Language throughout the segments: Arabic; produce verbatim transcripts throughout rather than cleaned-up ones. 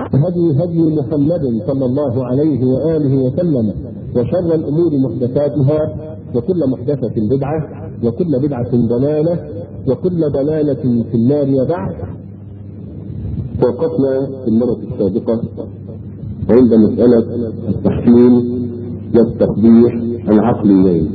هدي هدي محمد صلى الله عليه وآله وسلم، وشر الأمور محدثاتها، وكل محدثة بدعة، وكل بدعة ضلالة، وكل ضلالة في النار. وبعد، توقفنا في المرة السابقة عند مسألة التحكيم والتقبيح العقليين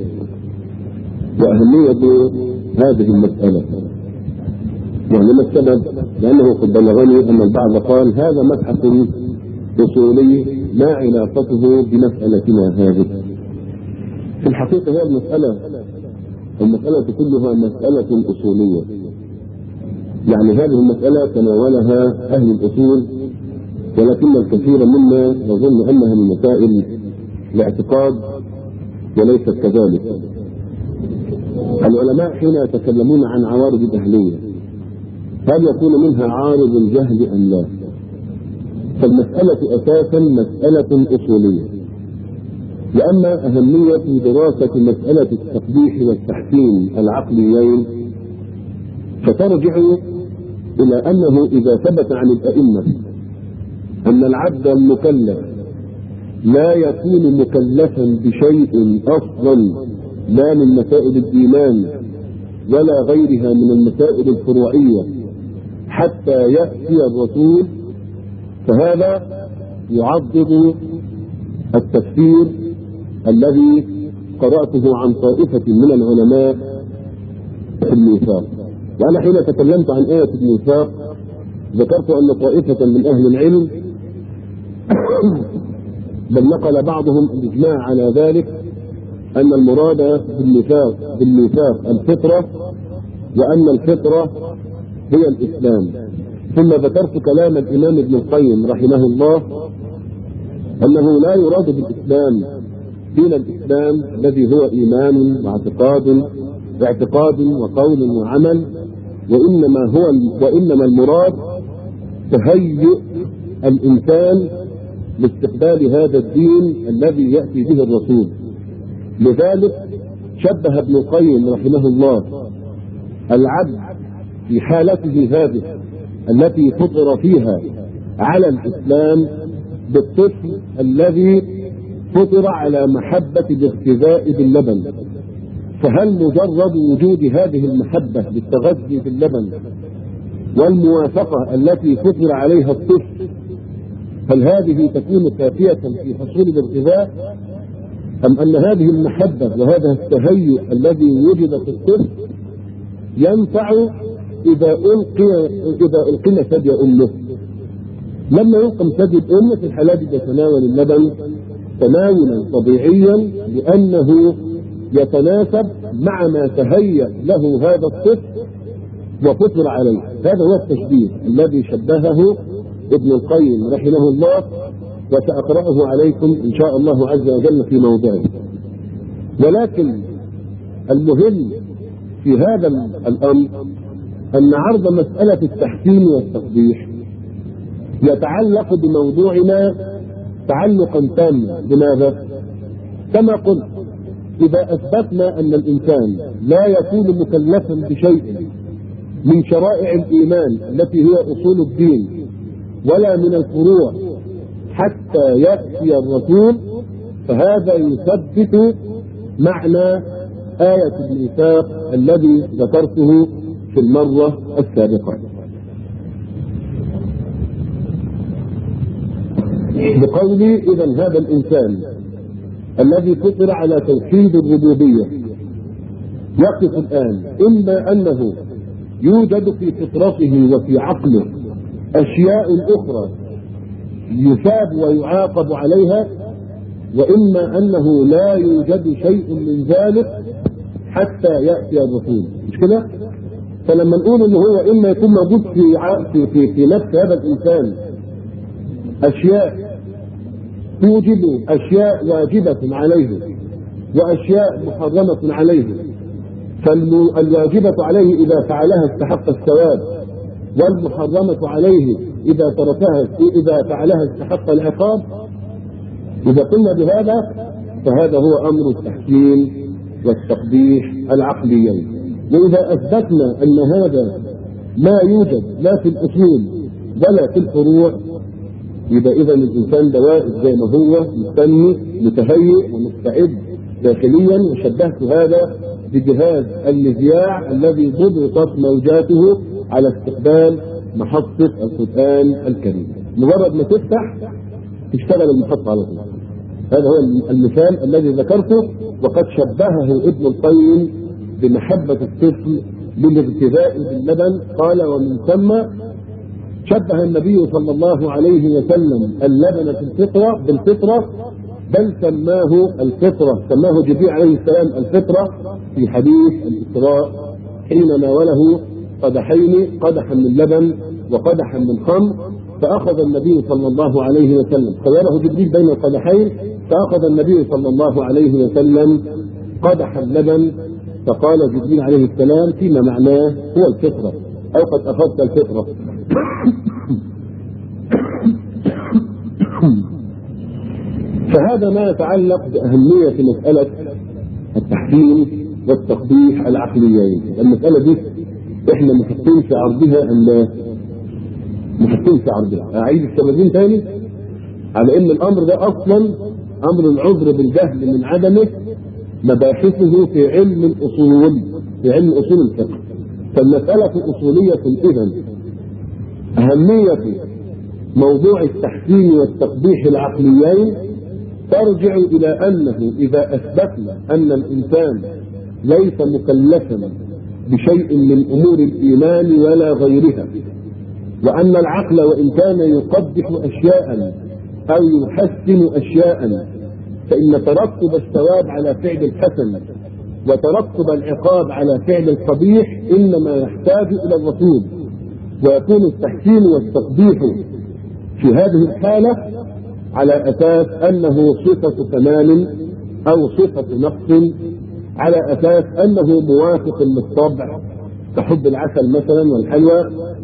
وأهمية هذه المسألة. يعني ما السبب؟ لأنه قد بلغني أن البعض قال هذا مبحث أصولي ما علاقته بمسألتنا هذه. في الحقيقة هي المسألة المسألة كلها مسألة أصولية، يعني هذه المسألة تناولها أهل الأصول، ولكن الكثير منا يظن أنها من مسائل الاعتقاد وليست كذلك. العلماء حين يتكلمون عن عوارض الأهلية هل يكون منها عارض الجهل أم لا؟ فالمسألة أساسا مسألة أصولية، لأن أهمية دراسة مسألة التقبيح والتحكيم العقليين فترجع إلى أنه إذا ثبت عن الأئمة أن العبد المكلف لا يكون مكلفا بشيء أصلا لا من مسائل الإيمان ولا غيرها من المسائل الفروعية حتى يأتي الرسول، فهذا يعضد التفسير الذي قرأته عن طائفة من العلماء في الميثاق. وأنا حين تكلمت عن آية الميثاق ذكرت أن طائفة من أهل العلم بل نقل بعضهم الإجماع على ذلك أن المراد بالميثاق بالميثاق الفطرة، وأن الفطرة هي الإسلام. ثم ذكرت كلام الإمام ابن القيم رحمه الله أنه لا يراد بالإسلام دين الإسلام الذي هو إيمان واعتقاد اعتقاد وقول وعمل، وإنما هو وإنما المراد تهيئ الإنسان لاستقبال هذا الدين الذي يأتي به الرسول. لذلك شبه ابن القيم رحمه الله العبد في حالته هذه التي فطر فيها على الإسلام بالطفل الذي فطر على محبة الاغتذاء باللبن. فهل مجرد وجود هذه المحبة للتغذي باللبن والموافقة التي فطر عليها الطفل هل هذه تكون كافية في حصول الاغتذاء، أم أن هذه المحبة وهذا التهيؤ الذي وجد في الطفل ينفع إذا ألقي إذا ألقي ثدي أمه؟ لما يلقم ثدي الأم في الحالات يتناول اللبن تناولا طبيعيا لأنه يتناسب مع ما تهيأ له هذا الطفل وفطر عليه. هذا هو التشبيه الذي شبهه ابن القيم رحمه الله، وسأقرأه عليكم إن شاء الله عز وجل في موضعه. ولكن المهم في هذا الأمر أن عرض مسألة التحكيم والتقبيح يتعلق بموضوعنا تعلقا تاما. لماذا؟ كما قلت، إذا أثبتنا أن الإنسان لا يكون مكلفا بشيء من شرائع الإيمان التي هي أصول الدين ولا من الفروع حتى يأتي الرسول، فهذا يثبت معنى آية الميثاق الذي ذكرته في المرة السابقة. بقولي إذا هذا الإنسان الذي فطر على توحيد الربوبية يقف الآن إما أنه يوجد في فطرته وفي عقله أشياء أخرى يثاب ويعاقب عليها، وإما أنه لا يوجد شيء من ذلك حتى يأتي الرسول. مش كده؟ فلما نقول إن هو إما يكون موجود في في في, في نفس هذا الإنسان أشياء توجد أشياء واجبة عليه وأشياء محرمة عليه، فالواجبة عليه إذا فعلها استحق الثواب، والمحرمة عليه إذا تركها إذا فعلها استحق العقاب. إذا قلنا بهذا فهذا هو أمر التحكيم والتقبيح العقليين. وإذا أثبتنا أن هذا لا يوجد لا في الأصول ولا في الفروع، يبقى إذا الإنسان ده واقف زي ما هو مستني متهيئ ومستعد داخليا، وشبهت هذا بجهاز المذياع الذي ضبطت موجاته على استقبال محطة القرآن الكريم. مجرد ما تفتح تشتغل المحطة على طول. هذا هو المثال الذي ذكرته، وقد شبهه ابن القيم بمحبة الطفل بالاغتذاء باللبن. قال: ومن ثم شبه النبي صلى الله عليه وسلم اللبن في الفطرة بالفطرة، بل سماه الفطرة، سماه جبريل عليه السلام الفطرة في حديث الإسراء حين ناوله قدحين، قدحا من لبن وقدحا من خمر، فأخذ النبي صلى الله عليه وسلم، خيره جبريل بين القدحين، فأخذ النبي صلى الله عليه وسلم قدح اللبن، فقال جبريل عليه السلام: فيما معناه هو الفطرة، أو قد أخذت الفطرة. فهذا ما يتعلق بأهمية مسألة التحكيم والتقبيح العقليين. المسألة دي احنا محطين في عرضها الناس، محطين في عرضها. أعيد السببين تاني على ان الامر ده اصلا امر العذر بالجهل من عدمه مباحثه في علم الاصول، في علم اصول الفقه. فالمسألة اصولية. اذا اهمية موضوع التحكيم والتقبيح العقليين ترجع الى انه اذا اثبتنا ان الانسان ليس مكلفا بشيء من امور الايمان ولا غيرها، وان العقل وان كان يقبح اشياء او يحسن اشياء، فان ترتب الثواب على فعل الحسن وترتب العقاب على فعل القبيح انما يحتاج الى الرسول، ويكون التحسين والتقبيح في هذه الحالة على أساس أنه صفة كمال أو صفة نقص، على أساس أنه موافق للطبع كحب العسل مثلا والحلوى،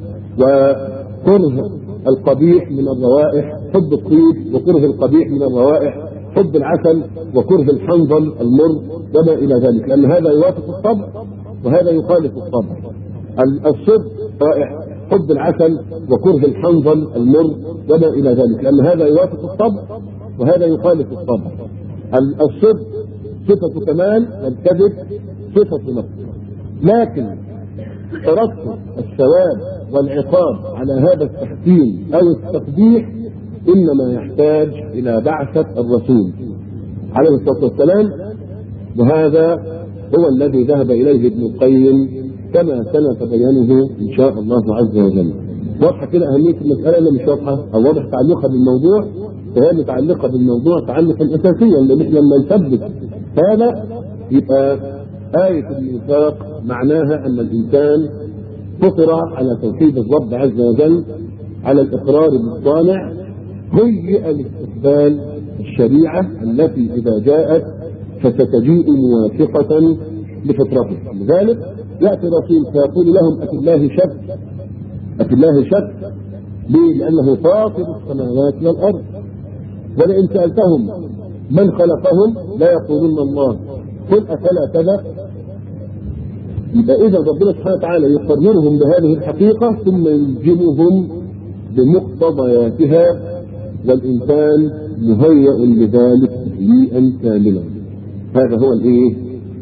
وكره القبيح من الروائح حب الطيب، وكره القبيح من الروائح حب العسل، وكره الحنظل المر وما إلى ذلك، لأن هذا يوافق الطبع وهذا يخالف الطبع. الصدق رائح حب العسل وكره الحنظل المر وما إلى ذلك، لأن هذا يوافق الطبع وهذا يخالف الطبع. الصدق صفة كمال والكذب صفة نقص، لكن ترتب الثواب والعقاب على هذا التحسين أو التقبيح إنما يحتاج إلى بعثة الرسول عليه الصلاة والسلام، وهذا هو الذي ذهب إليه ابن القيم كما سنتبينه إن شاء الله عز وجل. واضحة كده أهمية المسألة اللي مش واضحة أو واضح تعلقها بالموضوع؟ فهي متعلقة بالموضوع تعلقا أساسيا، لأن إحنا لما نثبت هذا يبقى آية الميثاق معناها أن الإنسان فطر على توحيد الرب عز وجل، على الإقرار بالصانع، هيئ لاستقبال الشريعة التي إذا جاءت فستجيء موافقة لفطرته. لذلك يأتي الرسول فيقول لهم: أفي الله شك؟ أفي الله شك؟ ليه؟ لأنه فاطر السماوات والأرض، ولئن سألتهم من خلقهم لا يقولون الله، قل أفلا كذا. يبقى إذا ربنا سبحانه وتعالى يقررهم بهذه الحقيقة ثم يلجمهم بمقتضياتها، والإنسان مهيئ لذلك تهيئا كاملا. هذا هو الإيه؟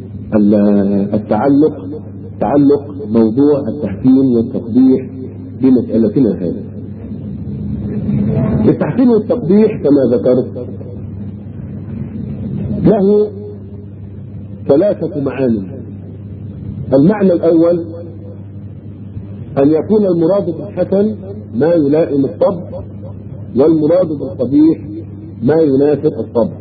التعلق تعلق موضوع التحسين والتقبيح بمسألتنا هذه. التحسين والتقبيح كما ذكرت له ثلاثة معاني. المعنى الأول أن يكون المراد بالحسن ما يلائم الطبع، والمراد بالقبيح ما ينافق الطبع.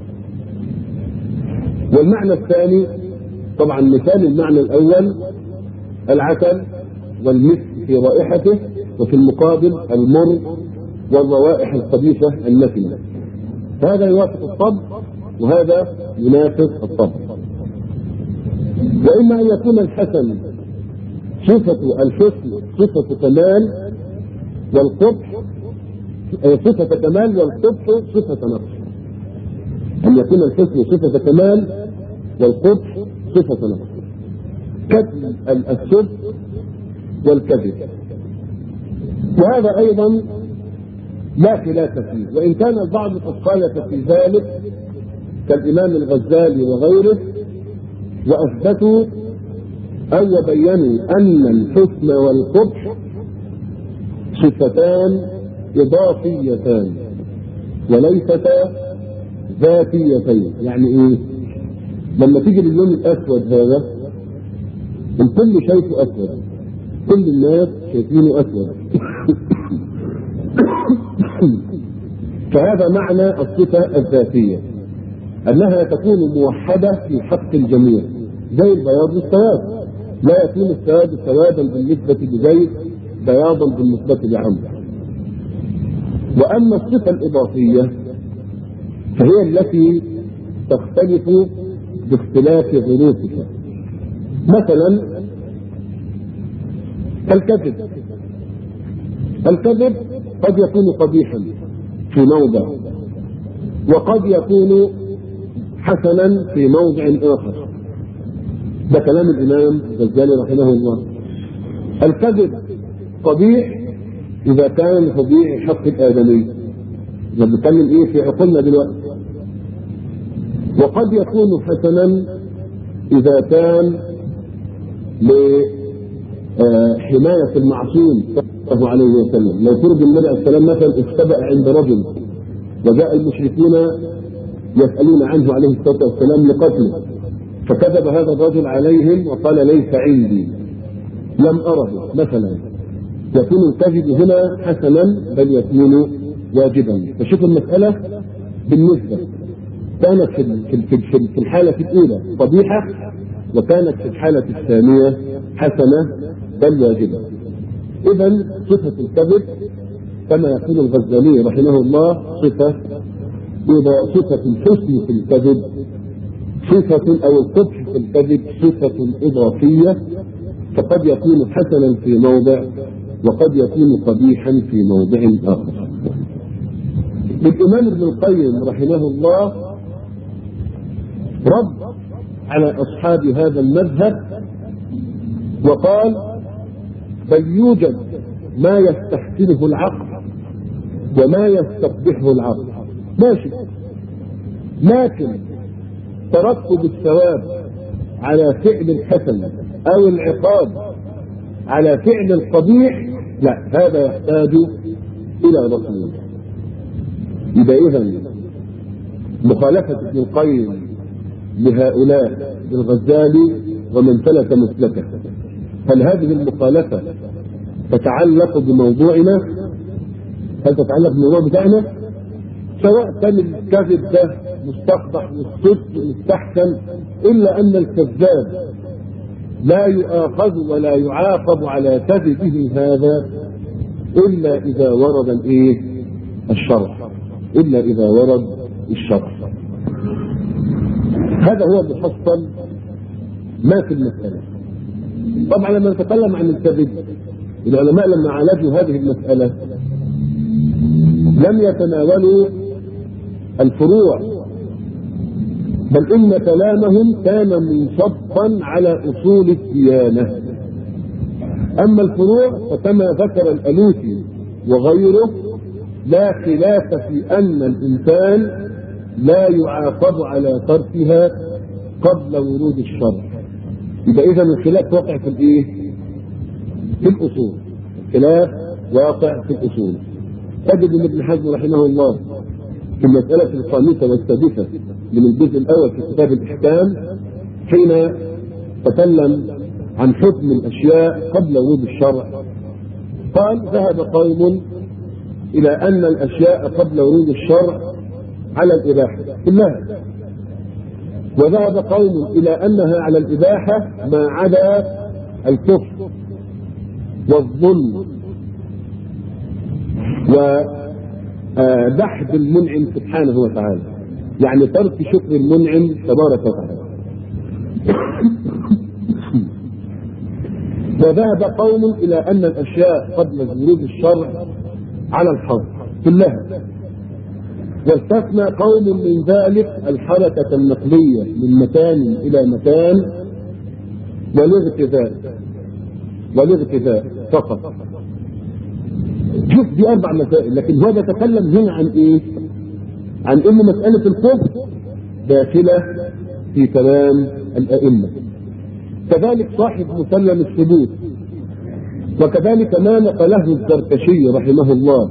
والمعنى الثاني طبعا مثال المعنى الأول العسل والمسك في رائحته، وفي المقابل المر والروائح الخبيثة النتنة، هذا يوافق الطبع وهذا ينافق الطبع. وإما أن يكون الحسن صفة الحسن صفة كمال والقبح صفة كمال والقبح صفة نقص، أن يكون الحسن صفة كمال والقبح صفة نقص، كتم الصدق والكذب. وهذا أيضا لا خلاف فيه، وإن كان البعض قد خالف في ذلك كالإمام الغزالي وغيره، وأثبتوا أو بينوا أن الحسن والقبح صفتان إضافيتان وليستا ذاتيتين. يعني إيه؟ لما تيجي للون الأسود هذا الكل شايفه أسود، كل الناس شايفينه أسود فهذا معنى الصفة الذاتية، أنها تكون موحدة في حق الجميع، زي البياض والسواد، لا يكون السواد سوادا بالنسبة لزيد بياضا بالنسبة لعمرو. وأما الصفة الإضافية فهي التي تختلف باختلاف ظروفها. مثلا الكذب، الكذب قد يكون قبيحا في موضع، وقد يكون حسنا في موضع آخر. ده كلام الإمام الغزالي رحمه الله. الكذب قبيح إذا كان قبيح حق الآدمي، بنتكلم إيه في عقولنا دلوقتي، وقد يكون حسنا إذا كان لحماية المعصوم صلى الله عليه وسلم. لو فرض النبي عليه السلام مثلا اختبأ عند رجل وجاء المشركون يسألون عنه عليه الصلاة والسلام لقتله، فكذب هذا الرجل عليهم وقال ليس عندي لم أره مثلا، يكون الكذب هنا حسنا بل يكون واجبا. فشوف المسألة بالنسبة كانت في الحالة الأولى قبيحة، وكانت في الحالة الثانية حسنة بل واجبة. إذا صفة الكذب كما يقول الغزالي رحمه الله صفة إذا صفة الحسن في الكذب صفة أو القبح في الكذب صفة إضافية، فقد يكون حسنا في موضع وقد يكون قبيحا في موضع آخر. الإمام ابن القيم رحمه الله رد على أصحاب هذا المذهب وقال بل يوجد ما يستحسنه العقل وما يستقبحه العقل، ماشي، لكن ترتب الثواب على فعل الحسن أو العقاب على فعل القبيح لا، هذا يحتاج إلى رسول. يبقى إذن مخالفة ابن القيم لهؤلاء الغزالي ومن سلك مسلكه، هل هذه المخالفة تتعلق بموضوعنا؟ هل تتعلق بالموضوع بتاعنا؟ سواء كان الكذب ده مستقبح والصدق مستحسن، إلا أن الكذاب لا يؤاخذ ولا يعاقب على كذبه هذا إلا إذا ورد الإيه؟ الشرع، إلا إذا ورد الشرع. هذا هو محصل ما في المسألة. طبعا لما نتكلم عن الكذب العلماء لما عالجوا هذه المسألة لم يتناولوا الفروع، بل إن كلامهم كان منصبا على أصول الديانة. أما الفروع فكما ذكر الألوسي وغيره لا خلاف في أن الإنسان لا يعاقب على تركها قبل ورود الشرع. يبقى إذا الخلاف واقع في الإيه؟ في الأصول. الخلاف واقع في الأصول. تجد من ابن حزم رحمه الله في المسألة الخامسة والسادسة من الجزء الأول في كتاب الإحكام حين تكلم عن حكم الأشياء قبل ورود الشرع قال ذهب قوم إلى أن الأشياء قبل ورود الشرع على الإباحة كلها، وذهب قوم إلى أنها على الإباحة ما عدا الكفر والظلم وبحث المنعم سبحانه وتعالى، يعني ترك شكر المنعم تبارك وتعالى. وذهب قوم إلى أن الأشياء قبل ورود الشرع على الحظر كلها، واستثنى قوم من ذلك الحركة النقلية من مكان إلى مكان والاغتذاء والاغتذاء فقط. شوف دي اربع مسائل، لكن هو بيتكلم هنا عن ايه؟ عن ان مساله الكفر داخله في كلام الائمه. كذلك صاحب مسلم الثبوت، وكذلك ما نقله الزركشي رحمه الله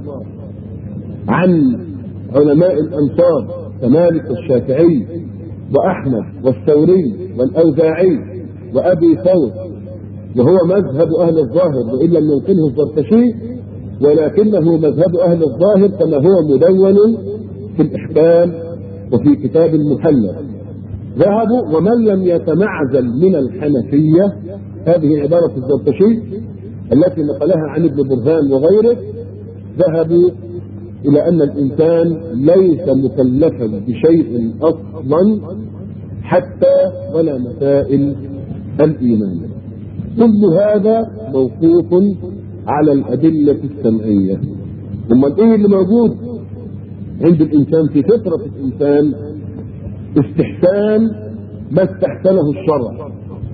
عن علماء الامصار كمالك والشافعي واحمد والثوري والاوزاعي وابي ثور، وهو مذهب اهل الظاهر وان لم ينقله الزركشي، ولكنه مذهب اهل الظاهر كما هو مدون في الاحكام وفي كتاب المحلى. ذهبوا ومن لم يتمعزل من الحنفيه، هذه عباره الزركشي التي نقلها عن ابن برهان وغيره، ذهبوا الى ان الانسان ليس مكلفا بشيء اصلا حتى ولا مسائل الايمان. كل هذا موقوف على الادله السمعيه. ثم ايه اللي موجود عند الانسان في فطره الانسان؟ استحسان ما استحسنه الشرع،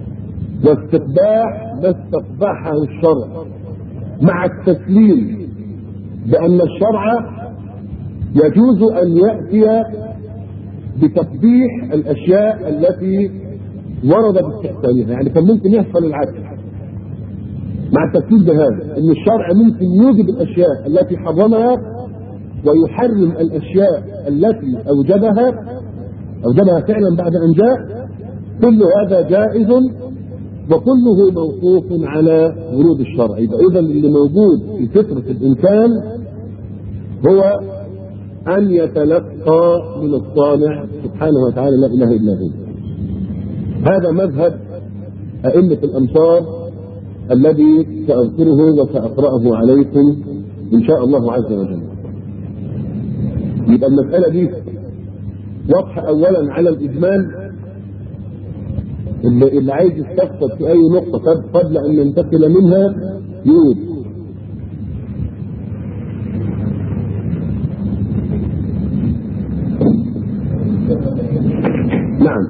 واستقباح ما استقبحه الشرع، مع التسليم بأن الشرع يجوز أن يأتي بتقبيح الأشياء التي ورد باستحسانها. يعني كان ممكن يحصل العكس، مع التسليم بهذا أن الشرع ممكن يوجب الأشياء التي حرمها ويحرم الأشياء التي أوجبها أوجبها فعلا بعد أن جاء. كل هذا جائز وكله موقوف على ورود الشرع. إذا اللي موجود في فطرة الإنسان هو أن يتلقى من الصانع سبحانه وتعالى لا إله إلا هو. هذا مذهب أئمة الأمصار الذي سأذكره وسأقرأه عليكم إن شاء الله عز وجل. يبقى المسألة دي واضحة أولا على الإجمال. اللي, اللي عايز يستفسر في أي نقطة قبل أن ننتقل منها يقول. نعم.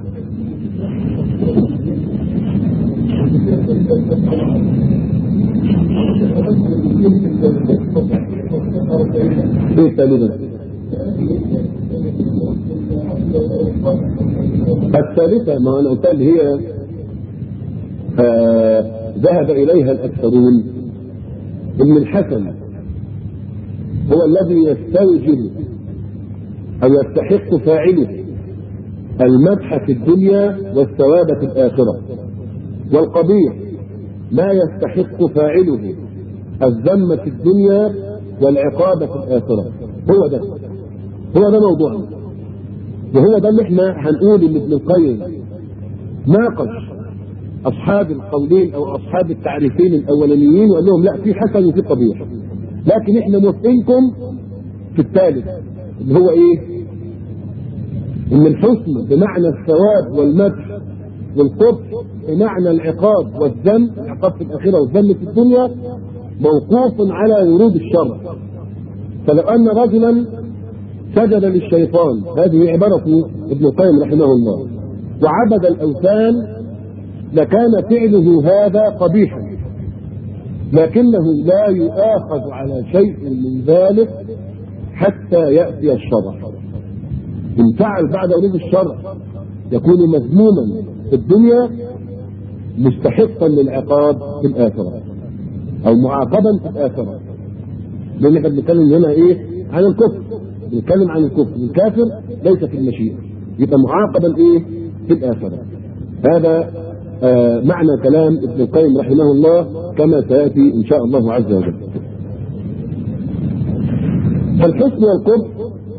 ايه ثالثا؟ الثالثة ما أنا قلت هي آه ذهب إليها الأكثرون إن الحسن هو الذي يستوجب أو يستحق فاعله المدح في الدنيا والثواب في الآخرة، والقبيح لا يستحق فاعله الذم في الدنيا والعقاب في الآخرة. هو ده هو ده موضوعنا، وهو ده اللي احنا هنقول ان ابن القيم ناقش اصحاب القولين او اصحاب التعريفين الاولانيين وقال لهم لا في حسن وفي قبيح، لكن احنا موافقينكم في الثالث اللي هو ايه؟ ان الحسن بمعنى الثواب والمدح، والقبح بمعنى العقاب والذم، العقاب في الاخره والذم في الدنيا، موقوف على ورود الشرع. فلو ان رجلا سجد للشيطان، هذه عبارة ابن القيم رحمه الله، وعبد الأوثان، لكان فعله هذا قبيحا، لكنه لا يؤاخذ على شيء من ذلك حتى يأتي الشرع. إن فعل بعد ورود الشرع يكون مذموما في الدنيا مستحقا للعقاب في الآخرة أو معاقبا في الآخرة. لأن احنا بنتكلم هنا إيه؟ عن الكفر، بنتكلم عن الكفر. الكافر ليس في المشيئة، يبقى معاقبا ايه؟ في الآخرة. هذا آه معنى كلام ابن القيم رحمه الله كما سيأتي إن شاء الله عز وجل. فالحسن والقبح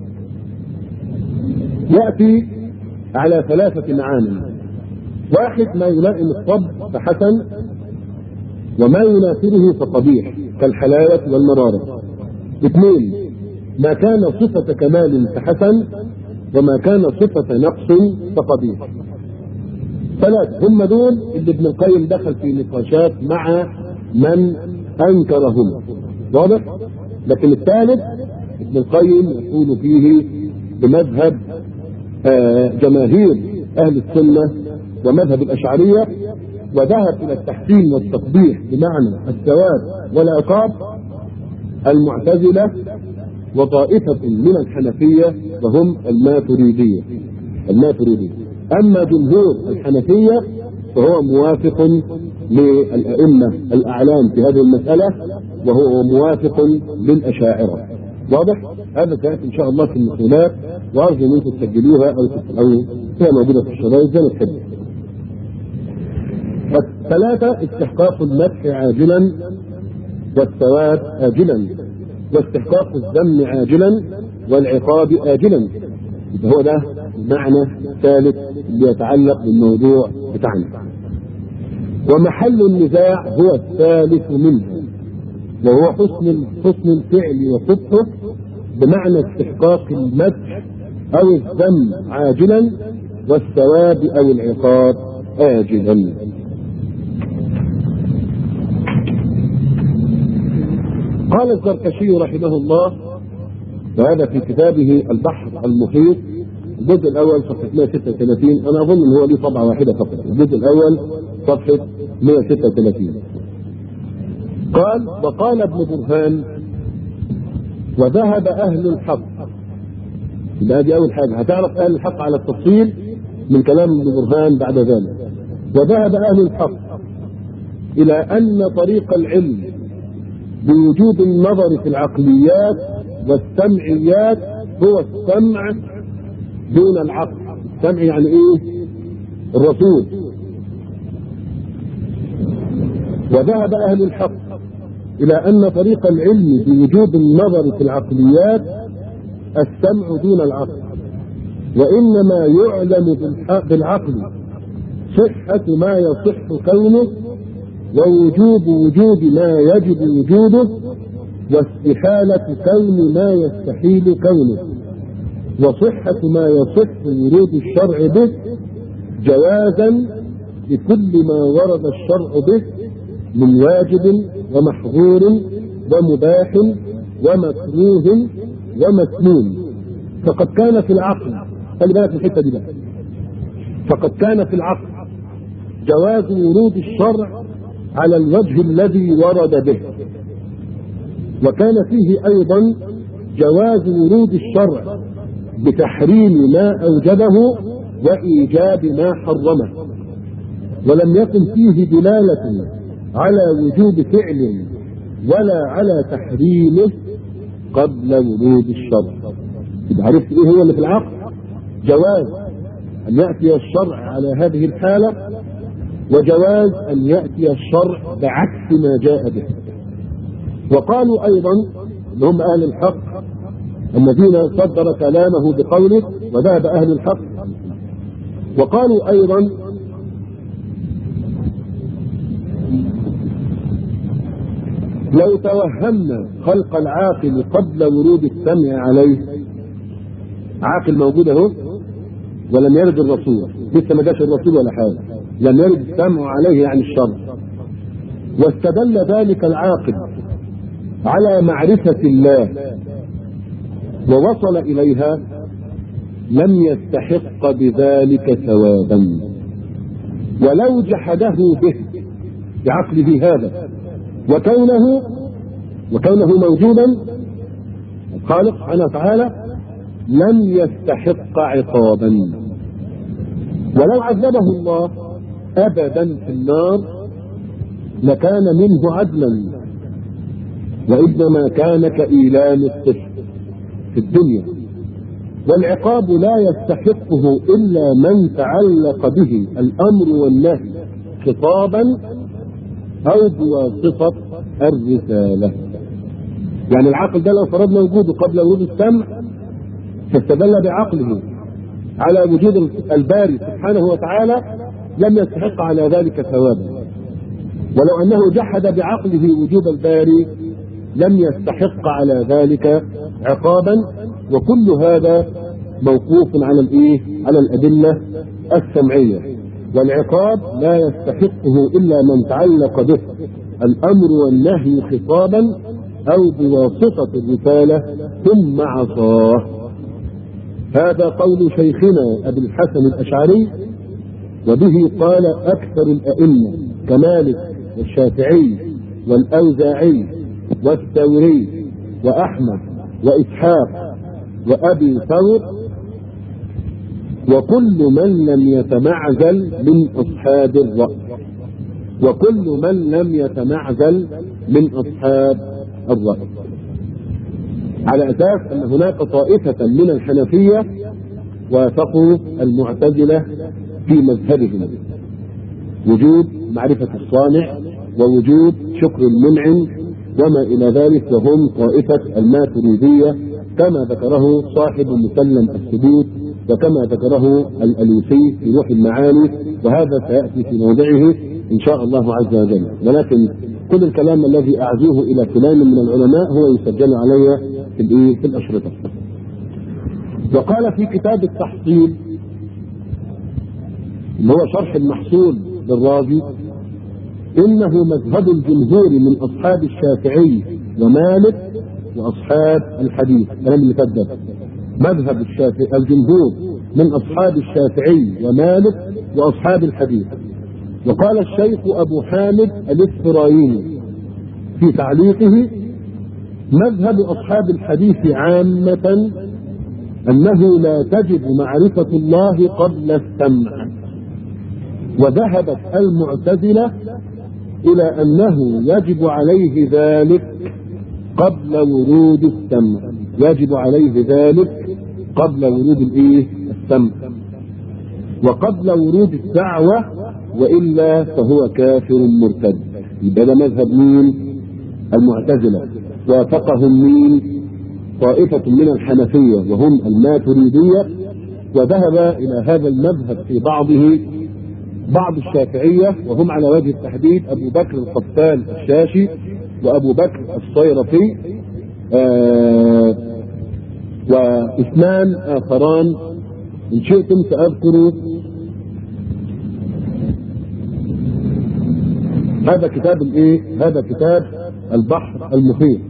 يأتي على ثلاثة معاني. واحد ما يلائم الصبر فحسن، وما ينافره فقبيح كالحلاوة والمرارة. اثنين ما كان صفة كمال فحسن، وما كان صفة نقص فقبيح. ثلاث هم دول اللي ابن القيم دخل في نقاشات مع من أنكرهم، واضح؟ لكن الثالث ابن القيم يقول فيه بمذهب آه جماهير أهل السنة ومذهب الأشعرية، وذهب إلى التحسين والتقبيح بمعنى الثواب والعقاب، المعتزلة وطائفة من الحنفية وهم الماتريدية. الماتريدية. أما جمهور الحنفية فهو موافق للأئمة الأعلام في هذه المسألة، وهو موافق للأشاعرة. واضح؟ هذا سيأتي إن شاء الله في المقولات، وأرجو منكم تسجلوها أو أو هي موجودة في الشرايط زي ما تحب. الثلاثة: استحقاق المدح عاجلا والثواب آجلا، واستحقاق الذم عاجلا والعقاب آجلا. هو ده المعنى الثالث اللي يتعلق بالموضوع بتاعنا. ومحل النزاع هو الثالث منه، وهو حسن حسن الفعل وصدقه، بمعنى استحقاق المدح أو الذم عاجلا والثواب أو العقاب آجلا. قال الزركشي رحمه الله، وهذا في كتابه البحر المحيط، الجزء الأول صفحة مئة وستة وثلاثين، أنا أظن أن هو لي طبعة واحدة فقط، الجزء الأول صفحة مئة وستة وثلاثين. قال: وقال ابن برهان: وذهب أهل الحق. يبقى دي أول حاجة، هتعرف أهل الحق على التفصيل من كلام ابن برهان بعد ذلك. وذهب أهل الحق إلى أن طريق العلم بوجود النظر في العقليات والسمعيات هو السمع دون العقل. السمع يعني ايه؟ الرسول. وذهب اهل الحق الى ان طريق العلم بوجود النظر في العقليات السمع دون العقل، وانما يعلم بالعقل صحة ما يصح كونه، ووجوب وجود ما يجب وجوده، واستحالة كون ما يستحيل كونه، وصحة ما يصح ورود الشرع به جوازا لكل ما ورد الشرع به من واجب ومحظور ومباح ومكروه ومسنون. فقد كان في العقل، خلي بالك من الحته دي بقى، فقد كان في العقل جواز ورود الشرع على الوجه الذي ورد به، وكان فيه ايضا جواز ورود الشرع بتحريم ما اوجبه وايجاب ما حرمه، ولم يكن فيه دلاله على وجوب فعل ولا على تحريمه قبل ورود الشرع. يبقى عرفت ايه هو اللي في العقل؟ جواز ان ياتي الشرع على هذه الحاله، وجواز ان ياتي الشرع بعكس ما جاء به. وقالوا ايضا ان هم اهل الحق الذين صدر كلامه بقوله وذهب اهل الحق، وقالوا ايضا لو توهمنا خلق العاقل قبل ورود السمع عليه، عاقل موجود اهو ولم يرد الرسول، لسه ما جاش الرسول ولا حاجه، لم يرد السمع عليه يعني الشرع، واستدل ذلك العاقل على معرفة الله ووصل إليها، لم يستحق بذلك ثوابا، ولو جحده به بعقله هذا وكونه وكونه موجودا الخالق سبحانه وتعالى لم يستحق عقابا، ولو عذبه الله أبدا في النار لكان منه عدلا، وإنما كان كإيلام الطفل في الدنيا، والعقاب لا يستحقه إلا من تعلق به الأمر والنهي خطابا أو بواسطة الرسالة. يعني العقل ده لو فرضنا وجوده قبل ورود السمع فاستدل بعقله على وجود الباري سبحانه وتعالى لم يستحق على ذلك ثوابا، ولو أنه جحد بعقله وجود الباري لم يستحق على ذلك عقابا. وكل هذا موقوف على الايه؟ على الأدلة السمعية. والعقاب لا يستحقه إلا من تعلق به الأمر والنهي خطابا أو بواسطة الرسالة ثم عصاه. هذا قول شيخنا أبي الحسن الأشعري، وبه قال أكثر الأئمة كمالك والشافعي والأوزاعي والثوري وأحمد وإسحاق وأبي ثور وكل من لم يتمعزل من أصحاب الرأي وكل من لم يتمعزل من أصحاب الرأي، على أساس أن هناك طائفة من الحنفية وافقوا المعتزلة في مذهبهم وجود معرفة الصانع ووجود شكر المنعم وما إلى ذلك، وهم طائفة الماتريدية كما ذكره صاحب مسلم الثبوت وكما ذكره الألوسي في روح المعاني، وهذا سيأتي في موضعه إن شاء الله عز وجل. ولكن كل الكلام الذي أعزوه إلى فلان من العلماء هو يسجل علي في في الأشرطة. وقال في كتاب التحصيل اللي هو شرح المحصول للرازي: إنه مذهب الجمهور من أصحاب الشافعي ومالك وأصحاب الحديث. الكلام اللي كذب مذهب الشافعي الجمهور من أصحاب الشافعي ومالك وأصحاب الحديث. وقال الشيخ أبو حامد الإسفرايني في تعليقه: مذهب أصحاب الحديث عامة أنه لا تجب معرفة الله قبل السمع، وذهبت المعتزلة إلى أنه يجب عليه ذلك قبل ورود السمع، يجب عليه ذلك قبل ورود الإيه؟ السمع، وقبل ورود الدعوة، وإلا فهو كافر مرتد. يبقى ده مذهب مين؟ المعتزلة. وافقهم مين؟ طائفة من الحنفية وهم الماتريدية، وذهب إلى هذا المذهب في بعضه بعض الشافعية وهم على وجه التحديد أبو بكر القفال الشاشي وأبو بكر الصيرفي آه واثنان آخران إن شئتم سأذكر. هذا كتاب الايه؟ هذا كتاب البحر المحيط.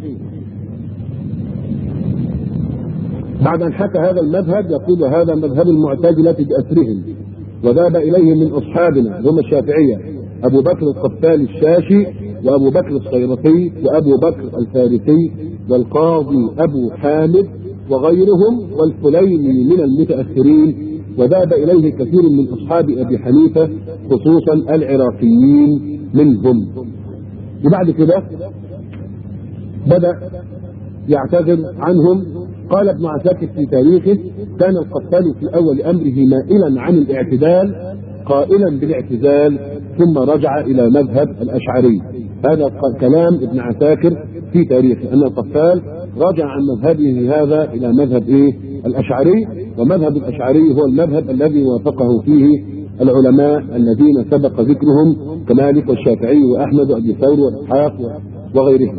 بعد ان حكى هذا المذهب يقول: هذا مذهب المعتزلة بأسرهم وذهب اليه من اصحابنا هم الشافعية ابو بكر القفال الشاشي وابو بكر الصيرفي وابو بكر الفارسي والقاضي ابو حامد وغيرهم والفليمي من المتأخرين، وذهب اليه كثير من اصحاب ابي حنيفة خصوصا العراقيين منهم. وبعد كده بدأ يعتذر عنهم. قال ابن عساكر في تاريخه: كان القفال في أول أمره مائلا عن الاعتدال قائلا بالاعتزال، ثم رجع إلى مذهب الأشعري. هذا كلام ابن عساكر في تاريخه، أن القفال رجع عن مذهبه هذا إلى مذهب إيه؟ الأشعري. ومذهب الأشعري هو المذهب الذي وافقه فيه العلماء الذين سبق ذكرهم كمالك والشافعي وأحمد وأبي ثور وإسحاق وغيرهم.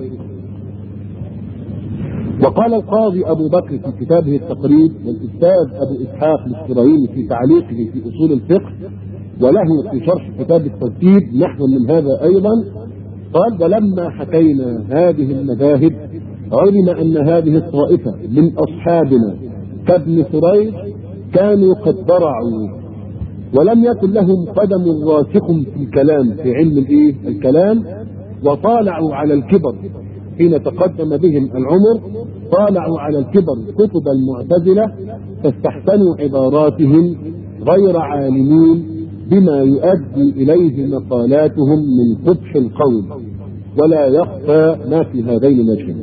وقال القاضي أبو بكر في كتابه التقريب، والأستاذ أبو إسحاق الإسرائيلي في تعليقه في أصول الفقه، وله في شرح كتاب الترتيب نحو من هذا أيضا، قال: ولما حكينا هذه المذاهب علم أن هذه الطائفة من أصحابنا كابن سريج كانوا قد ضرعوا ولم يكن لهم قدم راسخ في الكلام في علم الإيه؟ الكلام، وطالعوا على الكبر حين تقدم بهم العمر، طالعوا على الكبر كتب المعتزلة فاستحسنوا عباراتهم غير عالمين بما يؤدي إليه مقالاتهم من قبح القول، ولا يخفى ما في هذين الوجهين.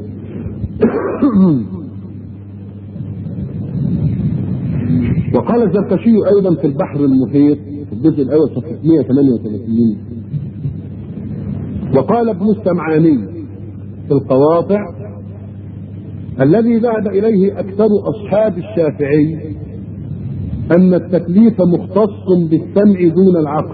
وقال الزركشي أيضا في البحر المحيط في الجزء الأول صفحة مئة وثمانية وثلاثين: وقال ابن السمعاني في القواطع: الذي ذهب إليه أكثر أصحاب الشافعي أن التكليف مختص بالسمع دون العقل،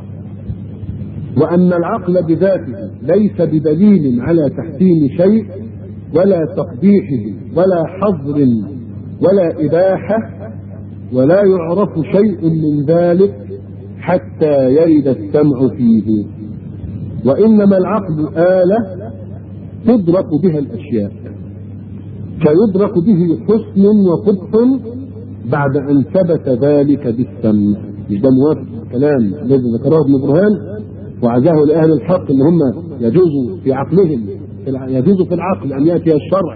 وأن العقل بذاته ليس بدليل على تحسين شيء ولا تقبيحه ولا حظر ولا إباحة، ولا يعرف شيء من ذلك حتى يرد السمع فيه، وإنما العقل آلة تدرك بها الأشياء، فيدرك به حسن وقبح بعد أن ثبت ذلك بالسمع. مش ده موافق الكلام الذي ذكره ابن برهان وعزاه لأهل الحق ان هم يجوز في عقلهم يجوز في العقل أن يأتي الشرع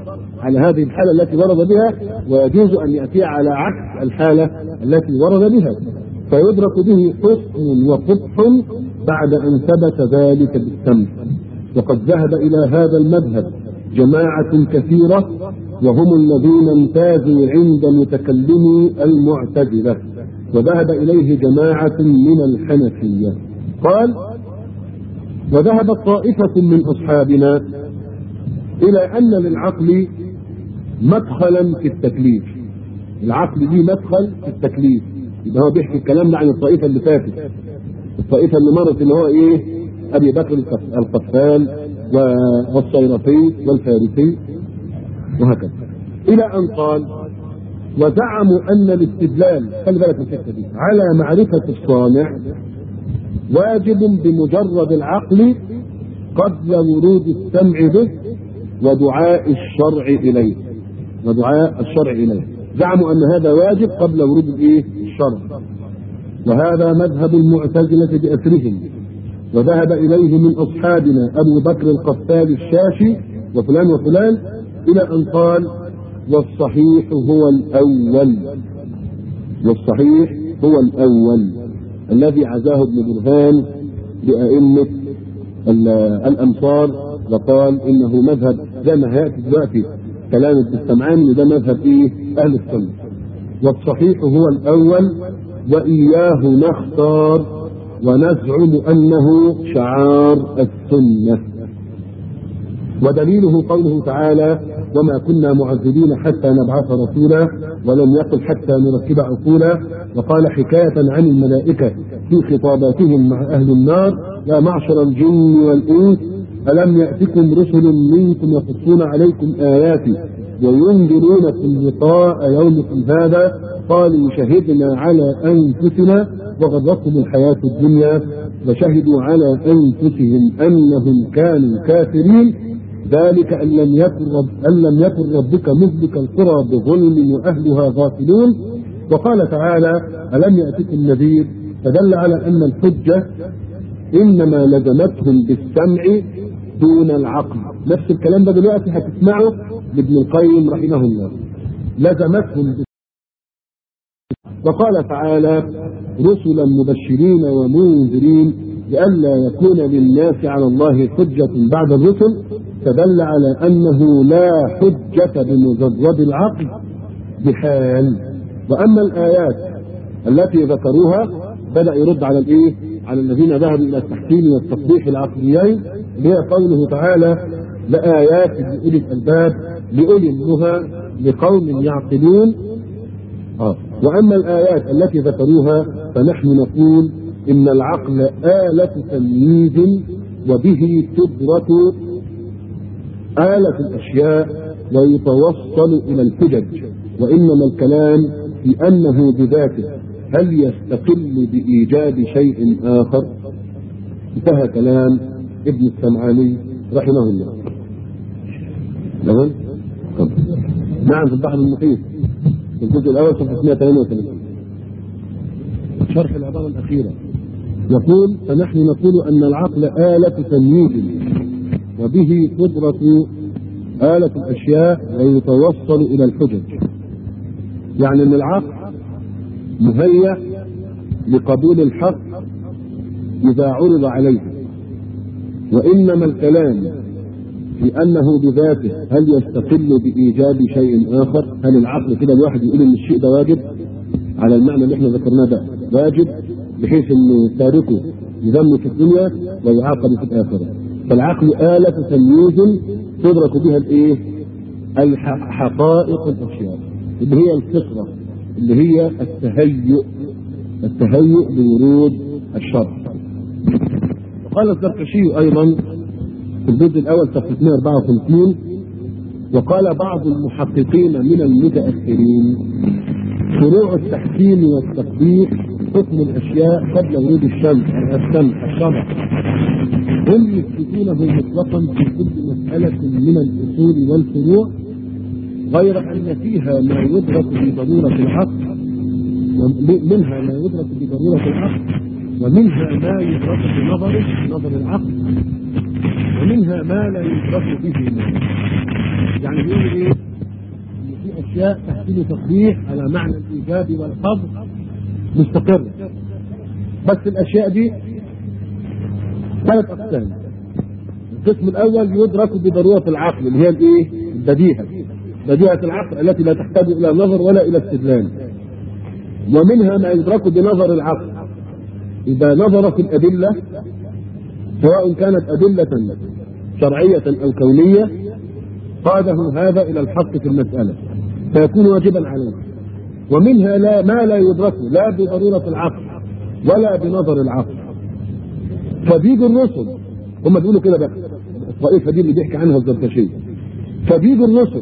على هذه الحالة التي ورد بها، ويجوز أن يأتي على عكس الحالة التي ورد بها، فيدرك به حسن وقبح بعد أن ثبت ذلك بالسمع. وقد ذهب إلى هذا المذهب جماعة كثيرة، وهم الذين امتازوا عند متكلمي المعتزلة، وذهب إليه جماعة من الحنفية. قال: وذهب طائفة من أصحابنا إلى أن للعقل مدخلا في التكليف. العقل ليه مدخل في التكليف. يبقى هو بيحكي الكلام ده عن الطائفة اللي فاتت، الطائفة اللي مرت اللي هو إيه؟ أبي بكر القفال والصيرفي والفارسي وهكذا، إلى أن قال: وزعموا أن الاستدلال، خلي بالك من الحتة دي، على معرفة الصانع واجب بمجرد العقل قبل ورود السمع به ودعاء الشرع إليه ودعاء الشرع إليه زعموا أن هذا واجب قبل ورود الإيه؟ الشرع. وهذا مذهب المعتزلة بأسرهم، وذهب إليه من أصحابنا أبو بكر القفال الشاشي وفلان وفلان، إلى أن قال: والصحيح هو الأول والصحيح هو الأول الذي عزاه ابن برهان بأئمة الأمصار، وقال إنه مذهب زي ما هيأتي دلوقتي كلام السمعاني، ده مذهب إيه؟ أهل السنة. والصحيح هو الأول وإياه نختار ونزعم أنه شعار السنة. ودليله قوله تعالى: وما كنا معذبين حتى نبعث رسولا، ولم يقل حتى نركب عقولا. وقال حكاية عن الملائكة في خطاباتهم مع أهل النار: يا معشر الجن والإنس ألم يأتكم رسل منكم يقصون عليكم آياتي وينذرونكم لقاء يومكم هذا، قالوا شهدنا على أنفسنا وغرتهم الحياة الدنيا وشهدوا على أنفسهم أنهم كانوا كافرين، ذلك أن لم يكن رب أن لم يكن ربك مهلك القرى بظلم وأهلها غافلون. وقال تعالى: ألم يأتكم نذير، فدل على أن الحجة إنما لزمتهم بالسمع دون العقل. نفس الكلام ده دلوقتي هتسمعه لابن القيم رحمه الله، لزمتهم بالسمع. وقال تعالى: رسلا مبشرين ومنذرين لئلا يكون للناس على الله حجة بعد الرسل، فدل على أنه لا حجة بمجرد العقل بحال. وأما الآيات التي ذكروها بدأ يرد على الإيه؟ على الذين ذهبوا إلى التحسين والتصحيح العقليين، اللي هي قوله تعالى: لآيات لأولي الألباب لأولي النهى لقوم يعقلون. آه. وأما الآيات التي ذكروها فنحن نقول إن العقل آلة تمييز، وبه تدرك آلة الأشياء ويتوصل إلى الحجج، وإنما الكلام في أنه بذاته هل يستقل بإيجاد شيء آخر؟ انتهى كلام ابن السمعاني رحمه الله. نعم نعم في البحر المحيط في الجزء الأول صفحة مئة وثمانية وثلاثين شرح العبارة الأخيرة، يقول: فنحن نقول أن العقل آلة تمييز، وبه تدرك آلة الأشياء ويتوصل إلى الحجج. يعني أن العقل مهيأ لقبول الحق إذا عرض عليه، وإنما الكلام في أنه بذاته هل يستقل بإيجاد شيء آخر؟ هل العقل كده الواحد يقول إن الشيء ده واجب على المعنى اللي احنا ذكرناه ده واجب، بحيث أن تاركه يذم في الدنيا ويعاقب في الآخرة؟ فالعقل آلة تمييز تدرك بها الإيه؟ الحقائق الأشياء، اللي هي الفطرة، اللي هي التهيؤ التهيؤ لورود الشرع. وقال الزركشي أيضا في الجزء الأول صفحة مئة وأربعة وخمسين: وقال بعض المحققين من المتأخرين: شروع التحكيم والتطبيق حكم الأشياء قبل ورود الشمس السمع الشرع، هم يثبتونه مطلقا في كل مسألة من الأصول والفروع، غير أن فيها ما يدرك بضرورة العقل، ومنها ما يدرك بضرورة العقل، ومنها ما يدرك بنظر نظر العقل، ومنها ما لا يدرك به النظر. يعني بيقول ايه؟ في اشياء تحتاج تصريح على معنى الايجاب والقبض مستقر. بس الاشياء دي ثلاث اقسام. القسم الاول يدرك بضروره العقل اللي هي الايه؟ البديهه، بديهه العقل التي لا تحتاج الى نظر ولا الى استدلال. ومنها ما يدرك بنظر العقل اذا نظر في الادله، سواء كانت ادله شرعيه او كونيه، قاده هذا الى الحق في المساله فيكون واجبا عليه. ومنها لا ما لا يدرك لا بضروره العقل ولا بنظر العقل. فبيجي الرسل هم بيقولوا كده بقى، الطائفه دي اللي بيحكي عنها الزركشي، فبيجي الرسل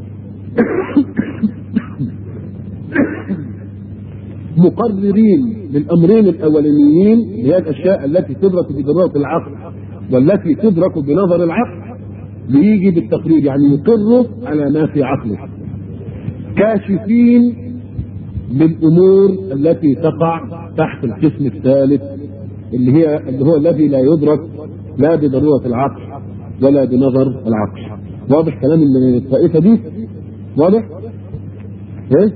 مقررين للامرين الاولانيين، هي الاشياء التي تدرك بضروره العقل والتي تدرك بنظر العقل، بيجي بالتقرير يعني يقروا على ما في عقله، كاشفين للامور التي تقع تحت القسم الثالث اللي هي اللي هو الذي لا يدرك لا بضروره العقل ولا بنظر العقل. واضح كلام من الطائفه دي؟ واضح؟ ايه؟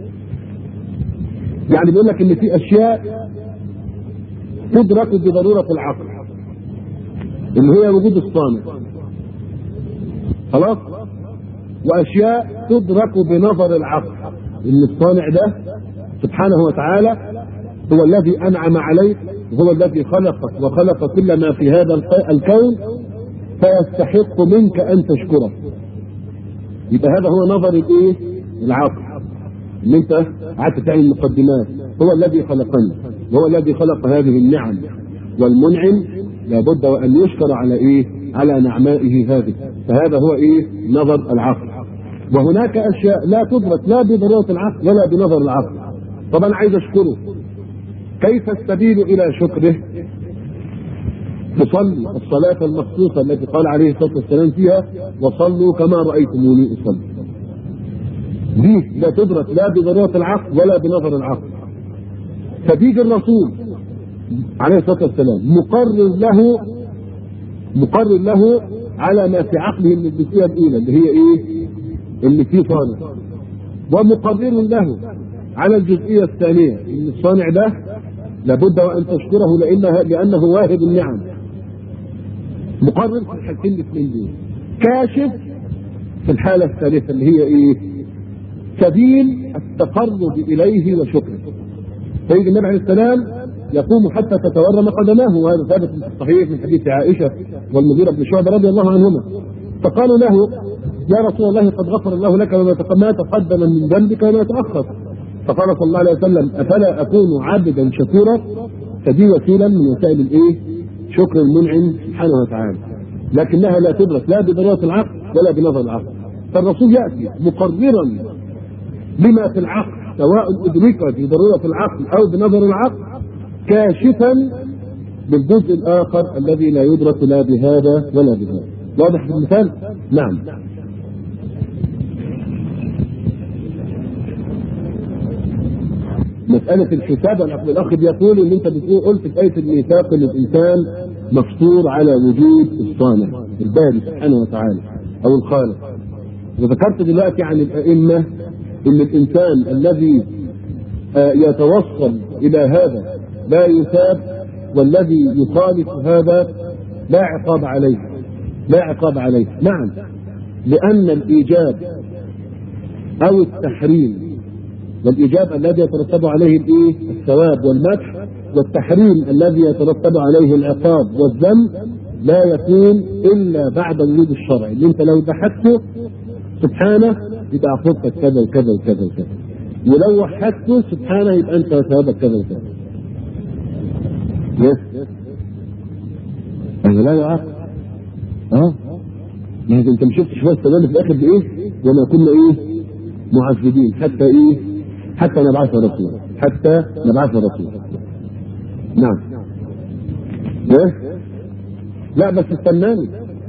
يعني بيقول لك ان في اشياء تدرك بضروره العقل اللي هي وجود الصانع، خلاص؟ واشياء تدرك بنظر العقل ان الصانع ده سبحانه وتعالى هو الذي انعم عليك وهو الذي خلقك وخلق كل ما في هذا الكون فيستحق منك ان تشكره. يبقى هذا هو نظر الايه؟ العقل. ان انت قعدت تعمل مقدمات، هو الذي خلقني وهو الذي خلق هذه النعم، والمنعم لابد وان يشكر على ايه؟ على نعمائه هذه. فهذا هو ايه؟ نظر العقل. وهناك اشياء لا تدرك لا بضروره العقل ولا بنظر العقل. طب انا عايز اشكره، كيف السبيل الى شكره؟ تصلي الصلاه المخصوصه التي قال عليه الصلاه والسلام فيها وصلوا كما رايتموني اصلي. دي لا تدرك لا بضروره العقل ولا بنظر العقل. فبيجي الرسول عليه الصلاه والسلام مقرر له مقرر له على ما في عقله من الجزئيه الاولى اللي هي ايه؟ اللي فيه صانع، ومقرر له على الجزئيه الثانيه ان الصانع ده لابد وان تشكره لانه لانه واهب النعم. مقرر في الحالتين الاثنين دول. كاشف في الحاله الثالثه اللي هي ايه؟ سبيل التقرب اليه وشكره. سيد النبي عليه السلام يقوم حتى تتورم قدماه، وهذا ثابت في الصحيح من حديث عائشه والمغيرة بن شعبة رضي الله عنهما. فقالوا له يا رسول الله قد غفر الله لك وما تقدم من ذنبك وما تاخر. فقال صلى الله عليه وسلم افلا اكون عبدا شكورا؟ فدي وسيله من وسائل الايه؟ شكر المنعم سبحانه وتعالى، لكنها لا تدرك لا بضروره العقل ولا بنظر العقل. فالرسول ياتي مقررا لما في العقل سواء ادرك بضروره العقل او بنظر العقل، كاشفا بالجزء الاخر الذي لا يدرك لا بهذا ولا بهذا. واضح في المثال؟ نعم. مسألة الحساب والعقل، الأخ بيقول إن أنت بتقول قلت في آية الميثاق إن الإنسان مفطور على وجود الصانع الباري سبحانه وتعالى أو الخالق، وذكرت دلوقتي عن الأئمة إن الإنسان الذي يتوصل إلى هذا لا يثاب، والذي يخالف هذا لا عقاب عليه لا عقاب عليه نعم، لأن الإيجاب أو التحريم، والإيجاب الذي يترتب عليه الإيه؟ الثواب والمدح، والتحريم الذي يترتب عليه العقاب والذنب لا يكون إلا بعد وجود الشرع. اللي أنت لو بحثته سبحانه يبقى عقوبتك كذا وكذا وكذا وكذا، ولو وحدته سبحانه يبقى أنت ثوابك كذا وكذا. يس أنا لا يعاقب. اه لكن انت مش شفتش شويه استدل في الاخر بايه؟ وما كنا ايه؟ معذبين حتى ايه؟ حتى نبعث رسولا حتى نبعث رسولا. نعم. ايه؟ لا بس استناني.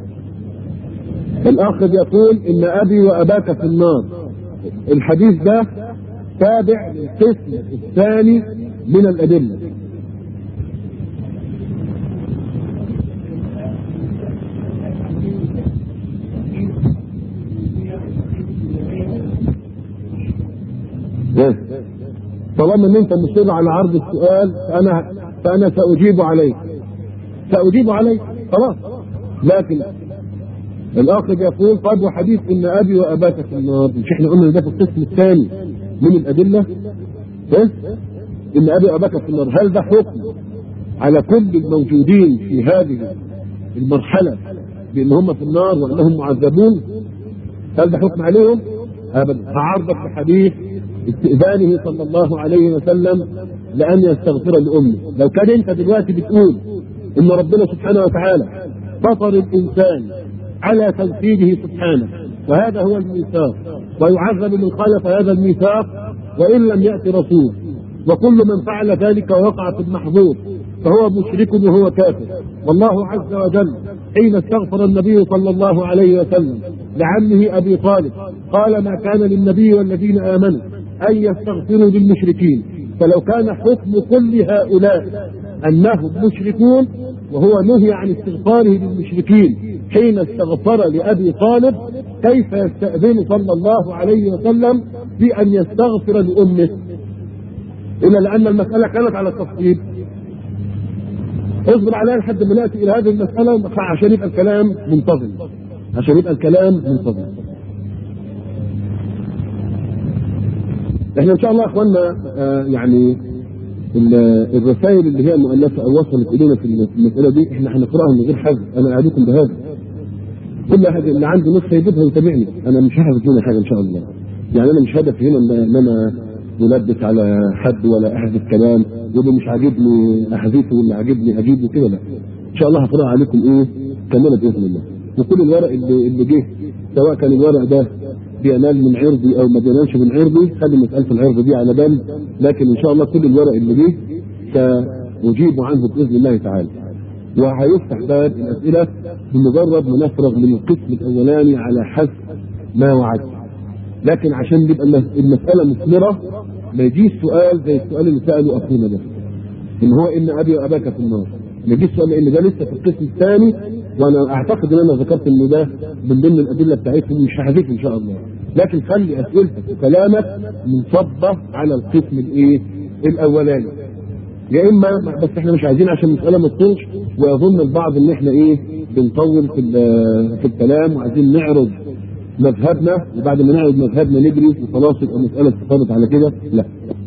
الاخ يقول ان ابي واباك في النار. الحديث ده تابع للقسم الثاني من الادله. طالما ان انت مصر على عرض السؤال فانا فانا ساجيب عليك ساجيب عليك خلاص. لكن الاخ يقول طب وحديث ان ابي واباك في النار، مش احنا قلنا ده في القسم الثاني من الادله؟ ان ابي واباك في النار، هل ده حكم على كل الموجودين في هذه المرحله بان هم في النار وانهم معذبون؟ هل ده حكم عليهم؟ ابدا. هعرضك بحديث استئذانه صلى الله عليه وسلم لان يستغفر لامه. لو كان انت دلوقتي بتقول ان ربنا سبحانه وتعالى فطر الانسان على توحيده سبحانه وهذا هو الميثاق ويعذب من خالف هذا الميثاق وان لم ياتي رسول، وكل من فعل ذلك ووقع في المحظور فهو مشرك وهو كافر. والله عز وجل حين استغفر النبي صلى الله عليه وسلم لعمه ابي طالب قال ما كان للنبي والذين امنوا ان يستغفروا للمشركين. فلو كان حكم كل هؤلاء انهم مشركون وهو نهي عن استغفاره للمشركين حين استغفر لابي طالب، كيف يستأذن صلى الله عليه وسلم بان يستغفر لامه؟ الا لان المساله كانت على التفصيل. اصبر عليها لحد ما ناتي الى هذه المساله عشان يبقى الكلام منتظم عشان يبقى الكلام منتظم. احنا ان شاء الله يا اخواننا آه يعني الرسائل اللي هي المؤلفه او وصلت الينا في المساله دي احنا هنقراها من غير حذف. انا اعدكم بهذا، كل واحد اللي عنده نسخه يجيبها ويتابعني. انا مش هحذف هنا حاجه ان شاء الله. يعني انا مش هدفي هنا ان انا ملبس على حد ولا احذف كلام واللي مش عاجبني احذفه واللي عاجبني اجيبه كده، لا. ان شاء الله هقرا عليكم ايه كامله باذن الله. وكل الورق اللي اللي جه سواء كان الورق ده بينال من عرضي او ما بينالش من عرضي، خلي مساله العرض دي على جنب، لكن ان شاء الله كل الورق اللي جه ساجيب عنه باذن الله تعالى. وهيفتح باب الاسئله بمجرد ما نفرغ من القسم الاولاني على حسب ما وعدت. لكن عشان يبقى المساله مثمره ما يجيش سؤال زي السؤال اللي ساله اخونا ده ان هو ان ابي واباك في النار، ما يجيش سؤال لان ده لسه في القسم الثاني، وانا اعتقد ان انا ذكرت ان ده من ضمن الادله بتاعتهم، مش هحذفه ان شاء الله. لكن خلي اسئلتك وكلامك منصبه على القسم الايه الاولاني. يا اما بس احنا مش عايزين عشان المساله ما تطولش ويظن البعض ان احنا ايه بنطول في في الكلام وعايزين نعرض مذهبنا وبعد ما نعرض مذهبنا نجري وخلاص يبقى المساله استفادت على كده، لا.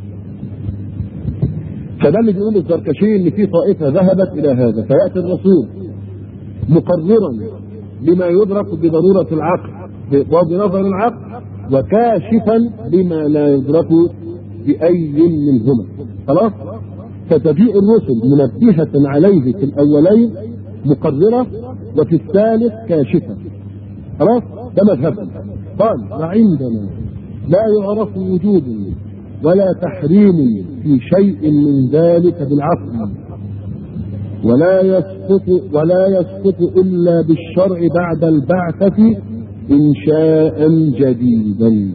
فده اللي بيقول الزركشي ان في طائفه ذهبت الى هذا، فياتي الرسول مقررا لما يدرك بضروره العقل وبنظر العقل وكاشفا لما لا يدرك باي منهما. خلاص؟ فتجيء الرسل منبهه عليه في الاولين مقرره وفي الثالث كاشفه. خلاص؟ ده مذهبنا. قال وعندنا لا يعرف وجود ولا تحريم في شيء من ذلك بالعقل، ولا يسقط ولا يسقط الا بالشرع بعد البعثة انشاء جديدا.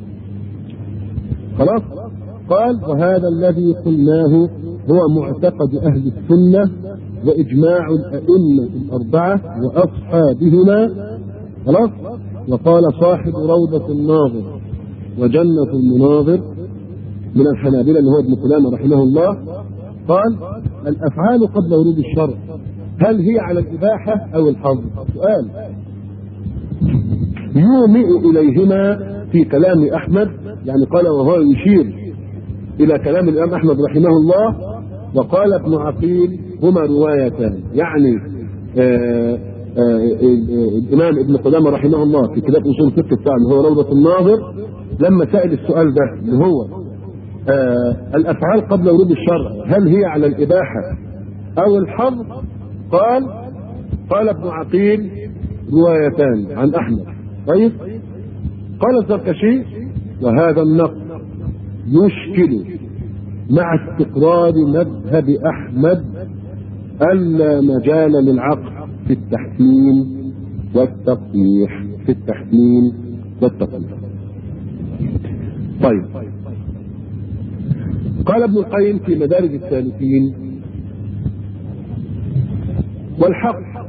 خلاص؟ قال وهذا الذي قلناه هو معتقد اهل السنة واجماع الائمة الاربعة واصحابهما. خلاص؟ وقال صاحب روضة الناظر وجنة المناظر من الحنابلة اللي هو ابن قدامة رحمه الله، قال الافعال قبل ورود الشرع هل هي على الاباحة او الحظر؟ سؤال يومئ اليهما في كلام احمد، يعني قال وهو يشير الى كلام الامام احمد رحمه الله. وقال ابن عقيل هما روايتان، يعني آآ آآ الامام ابن قدامة رحمه الله في كتاب اصول الفقه بتاعه اللي هو روضة الناظر لما سأل السؤال ده اللي هو آه الافعال قبل ورود الشرع هل هي على الاباحه او الحظر؟ قال قال ابن عقيل روايتان عن احمد. طيب؟ قال الزركشي وهذا النقل يشكل مع استقرار مذهب احمد الا مجال للعقل في التحكيم والتقبيح في التحكيم والتقبيح. طيب، قال ابن القيم في مدارج السالكين والحق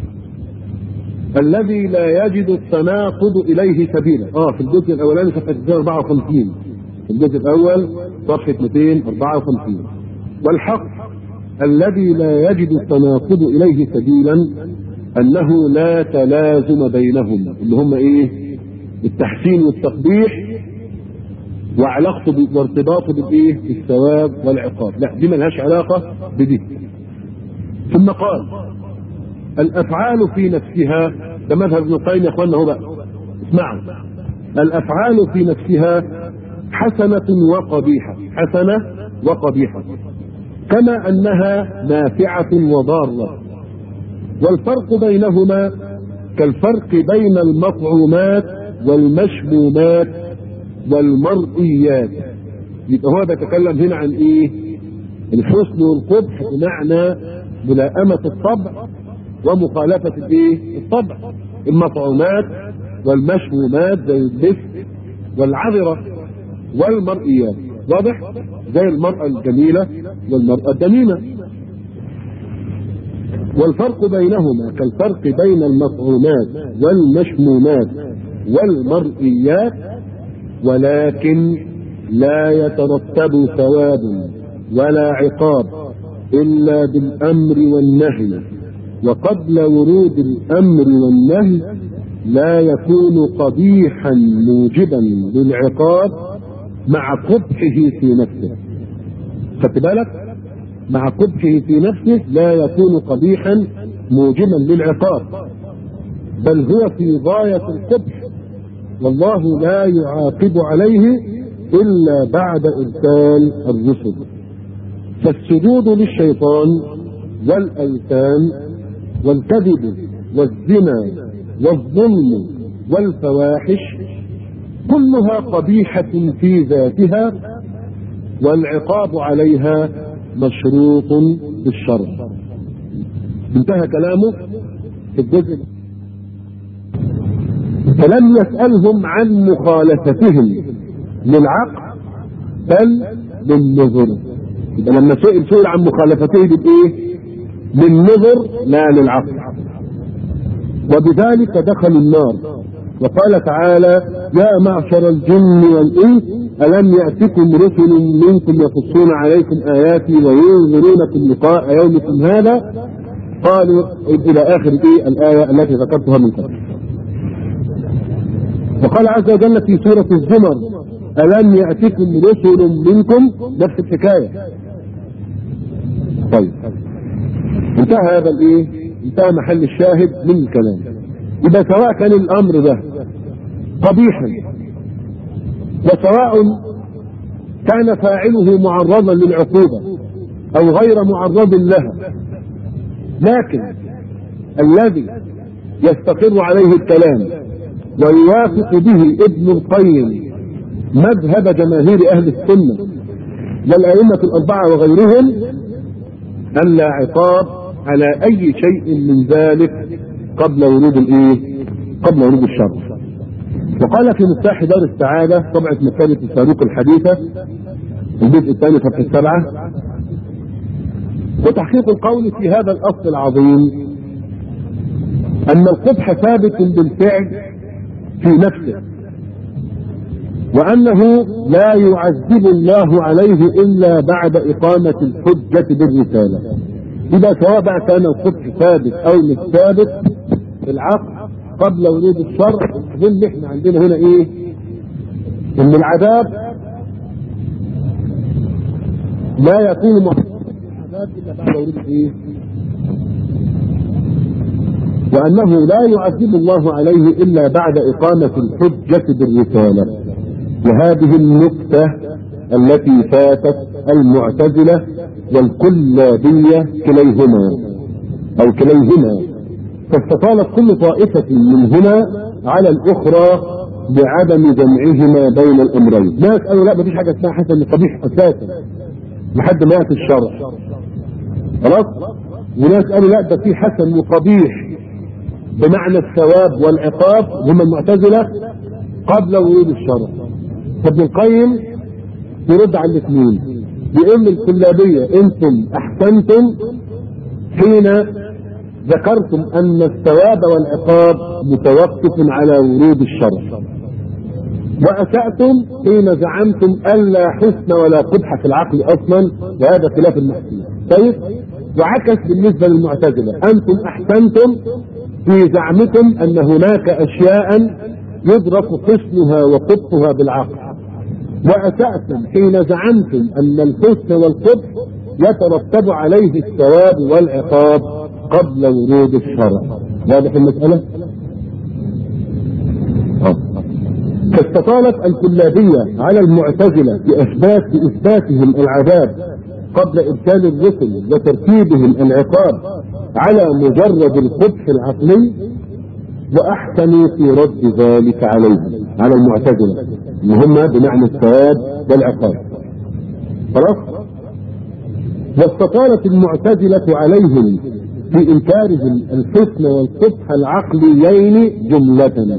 الذي لا يجد التناقض اليه سبيلا. اه في الجزء الاولاني صفحه أربعة وخمسين الجزء الأول صفحة مئتين وأربعة وخمسين. والحق الذي لا يجد التناقض إليه سبيلا أنه لا تلازم بينهم، اللي هم إيه؟ التحسين والتقبيح وعلاقته وارتباطه بالإيه؟ بالثواب والعقاب. لا، دي ملهاش علاقة بدي. ثم قال الأفعال في نفسها، ده مذهب ابن القيم يا اخوانا. هو بقى اسمعوا، الأفعال في نفسها حسنة وقبيحة، حسنة وقبيحة، كما أنها نافعة وضارة. والفرق بينهما كالفرق بين المطعومات والمشمومات والمرئيات. يبقى هو بيتكلم هنا عن ايه؟ الحسن والقبح بمعنى ملائمة الطبع ومخالفة الايه؟ الطبع. المطعومات والمشمومات زي اللفت والعذرة، والمرئيات واضح زي المرأة الجميلة والمرأة الدميمة. والفرق بينهما كالفرق بين المطعومات والمشمومات والمرئيات، ولكن لا يترتب ثواب ولا عقاب إلا بالأمر والنهي، وقبل ورود الأمر والنهي لا يكون قبيحا موجبا للعقاب مع قبحه في نفسه. خدت بالك؟ مع قبحه في نفسه لا يكون قبيحا موجبا للعقاب، بل هو في غاية القبح، والله لا يعاقب عليه إلا بعد إرسال الرسل. فالسجود للشيطان والأوثان والكذب والزنا والظلم والفواحش كلها قبيحة في ذاتها، والعقاب عليها مشروط بالشرع. انتهى كلامه في الجزء. فلم يسألهم عن مخالفتهم للعقل بل للنظر. يبقى لما سئل سئل عن مخالفته بايه؟ للنظر لا للعقل، وبذلك دخلوا النار. وقال تعالى يا معشر الجن والإنس ألم يأتكم رسل منكم يقصون عليكم آياتي وينذرونكم لقاء يومكم هذا، قالوا إلى آخر إيه الآية التي ذكرتها من قبل. وقال عز وجل في سورة الزمر ألم يأتكم رسل منكم، نفس الحكاية. طيب انتهى هذا الإيه؟ انتهى محل الشاهد من الكلام. إذا سواء كان الأمر ده قبيحا وسواء كان فاعله معرضا للعقوبة أو غير معرض لها، لكن الذي يستقر عليه الكلام ويوافق به ابن القيم مذهب جماهير أهل السنة والأئمة الأربعة وغيرهم أن لا عقاب على أي شيء من ذلك قبل ورود الإيه؟ قبل ورود الشرع. وقال في مفتاح دار السعادة طبعة مكتبة الصاروخ الحديثة الجزء الثاني صفحة السبعة: وتحقيق القول في هذا الأصل العظيم أن القبح ثابت بالفعل في نفسه، وأنه لا يعذب الله عليه إلا بعد إقامة الحجة بالرسالة. إذا سواء كان القبح ثابت أو مش ثابت في العقل قبل ورود الشرع، اللي احنا عندنا هنا ايه؟ ان العذاب لا يكون محصورا بالعذاب الا بعد ورود ايه؟ وانه لا يعذب الله عليه الا بعد اقامة الحجة بالرسالة. وهذه النقطة التي فاتت المعتزلة والكلابية كليهما او كليهما، فاستطالت كل طائفة من هنا على الأخرى بعدم جمعهما بين الأمرين. ناس قالوا لا مفيش حاجة اسمها حسن قبيح أساسا لحد ما يأتي الشرع، خلاص. وناس قالوا لا ده في حسن وقبيح بمعنى الثواب والعقاب، هم المعتزلة، قبل ورود الشرع. فابن القيم يرد على الاثنين، بيقول الكلابية انتم احسنتم حين ذكرتم أن الثواب والعقاب متوقف على ورود الشرع، وأسأتم حين زعمتم ألا حسن ولا قبح في العقل أصلا، وهذا خلاف المحسن. طيب، وعكس بالنسبة للمعتزلة، أنتم أحسنتم في زعمكم أن هناك أشياء يدرك حسنها وقبحها بالعقل، وأسأتم حين زعمتم أن الحسن والقبح يترتب عليه الثواب والعقاب قبل ورود الشرع. واضح المسألة؟ فاستطالت الكلابية على المعتزلة في إثبات إثباتهم العذاب قبل إرسال الرسل وترتيبهم العقاب على مجرد القبح العقلي، وأحسنوا في رد ذلك عليهم، على المعتزلة اللي هم بمعنى الثواب والعقاب. خلاص؟ واستطالت المعتزلة عليهم في إنكارهم الحسن والقبح العقليين جملة،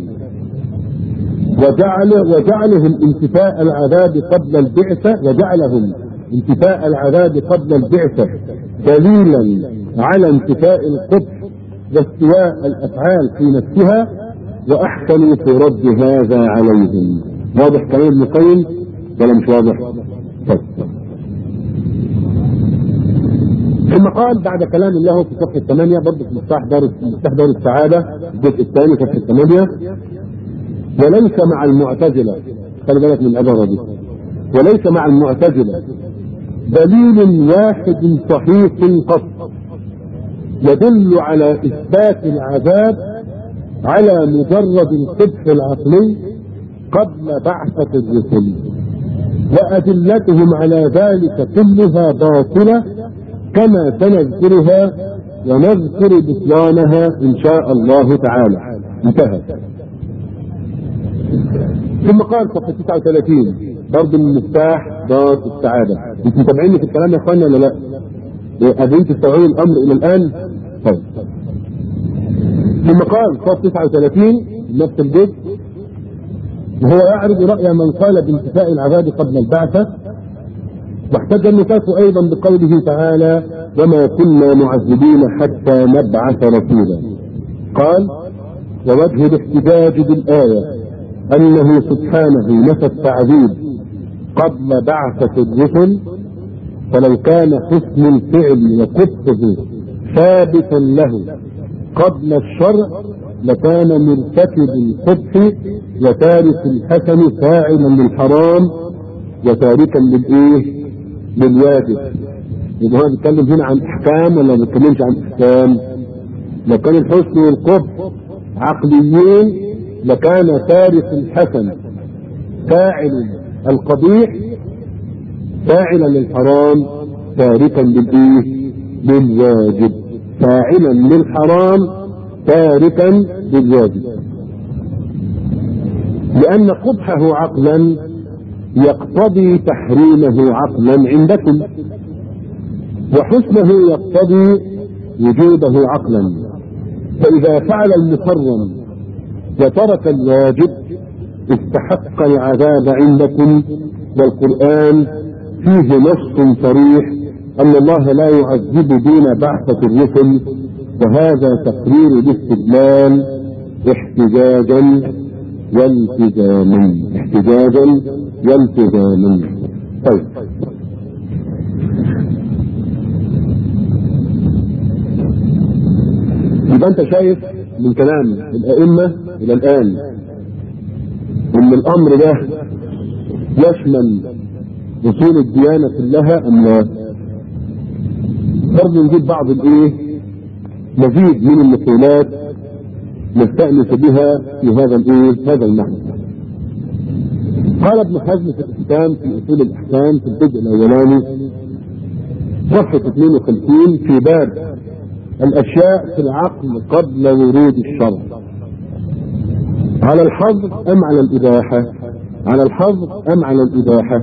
وجعل وجعلهم انتفاء العذاب قبل البعثة وجعلهم انتفاء العذاب قبل البعثة دليلا على انتفاء القبح واستواء الأفعال في نفسها، وأحسنوا في رد هذا عليهم. واضح كلام ابن القيم ولا مش واضح؟ طيب. ثم قال بعد كلام الله في صفحة ثمانية برضه في مفتاح دار مفتاح دار السعادة الجزء الثاني صفحة ثمانية: وليس مع المعتزلة، خلي بالك من العبارة دي، وليس مع المعتزلة دليل واحد صحيح قط يدل على إثبات العذاب على مجرد القبح العقلي قبل بعثة الرسل، وأدلتهم على ذلك كلها باطلة كما سنذكرها ونذكر بطلانها إن شاء الله تعالى. انتهى. ثم قال صفحة تسعة وثلاثين برضه من مفتاح دار السعادة. انتم متابعيني في الكلام يا اخوانا ولا لا؟ قادرين تستوعبوا الامر الى الان؟ طيب. ثم قال صفحة تسعة وثلاثين نفس الجزء: وهو يعرض رأي من قال بانتفاء العذاب قبل البعثة، واحتج النفاس ايضا بقوله تعالى: وما كنا معذبين حتى نبعث رسولا. قال: ووجه الاحتجاج بالآية أنه سبحانه نفى التعذيب قبل بعثة الرسل، فلو كان حسن الفعل وقبحه ثابتا له قبل الشرع لكان مرتكب القبح وتارك الحسن فاعلا للحرام وتاركا للايه؟ للواجب. يبقى هو بيتكلم هنا عن احكام ولا ما بيتكلمش عن احكام؟ لو كان الحسن والقبح عقليين لكان تارك الحسن فاعل القبيح فاعلا للحرام تاركا للايه؟ للواجب. فاعلا للحرام تاركا للواجب، لأن قبحه عقلا يقتضي تحريمه عقلا عندكم، وحسنه يقتضي وجوده عقلا. فإذا فعل المحرم وترك الواجب استحق العذاب عندكم، والقرآن فيه نص صريح أن الله لا يعذب دون بعثة الرسل، وهذا تقرير الاستدلال احتجاجا والتزاما احتجاجا والتزاما. طيب، يبقى انت شايف من كلام الائمه الى الان ان الامر ده يشمل اصول الديانه كلها ام لا؟ برضه نجيب بعض الايه مزيد من المقولات نستأنس بها في هذا الايه هذا المعنى. قال ابن حزم في الإحكام في اصول الاحكام في الجزء الاولاني صفحه اثنين وخمسين في باب الاشياء في العقل قبل ورود الشرع: على الحظر ام على الاباحه؟ على الحظر ام على الاباحه؟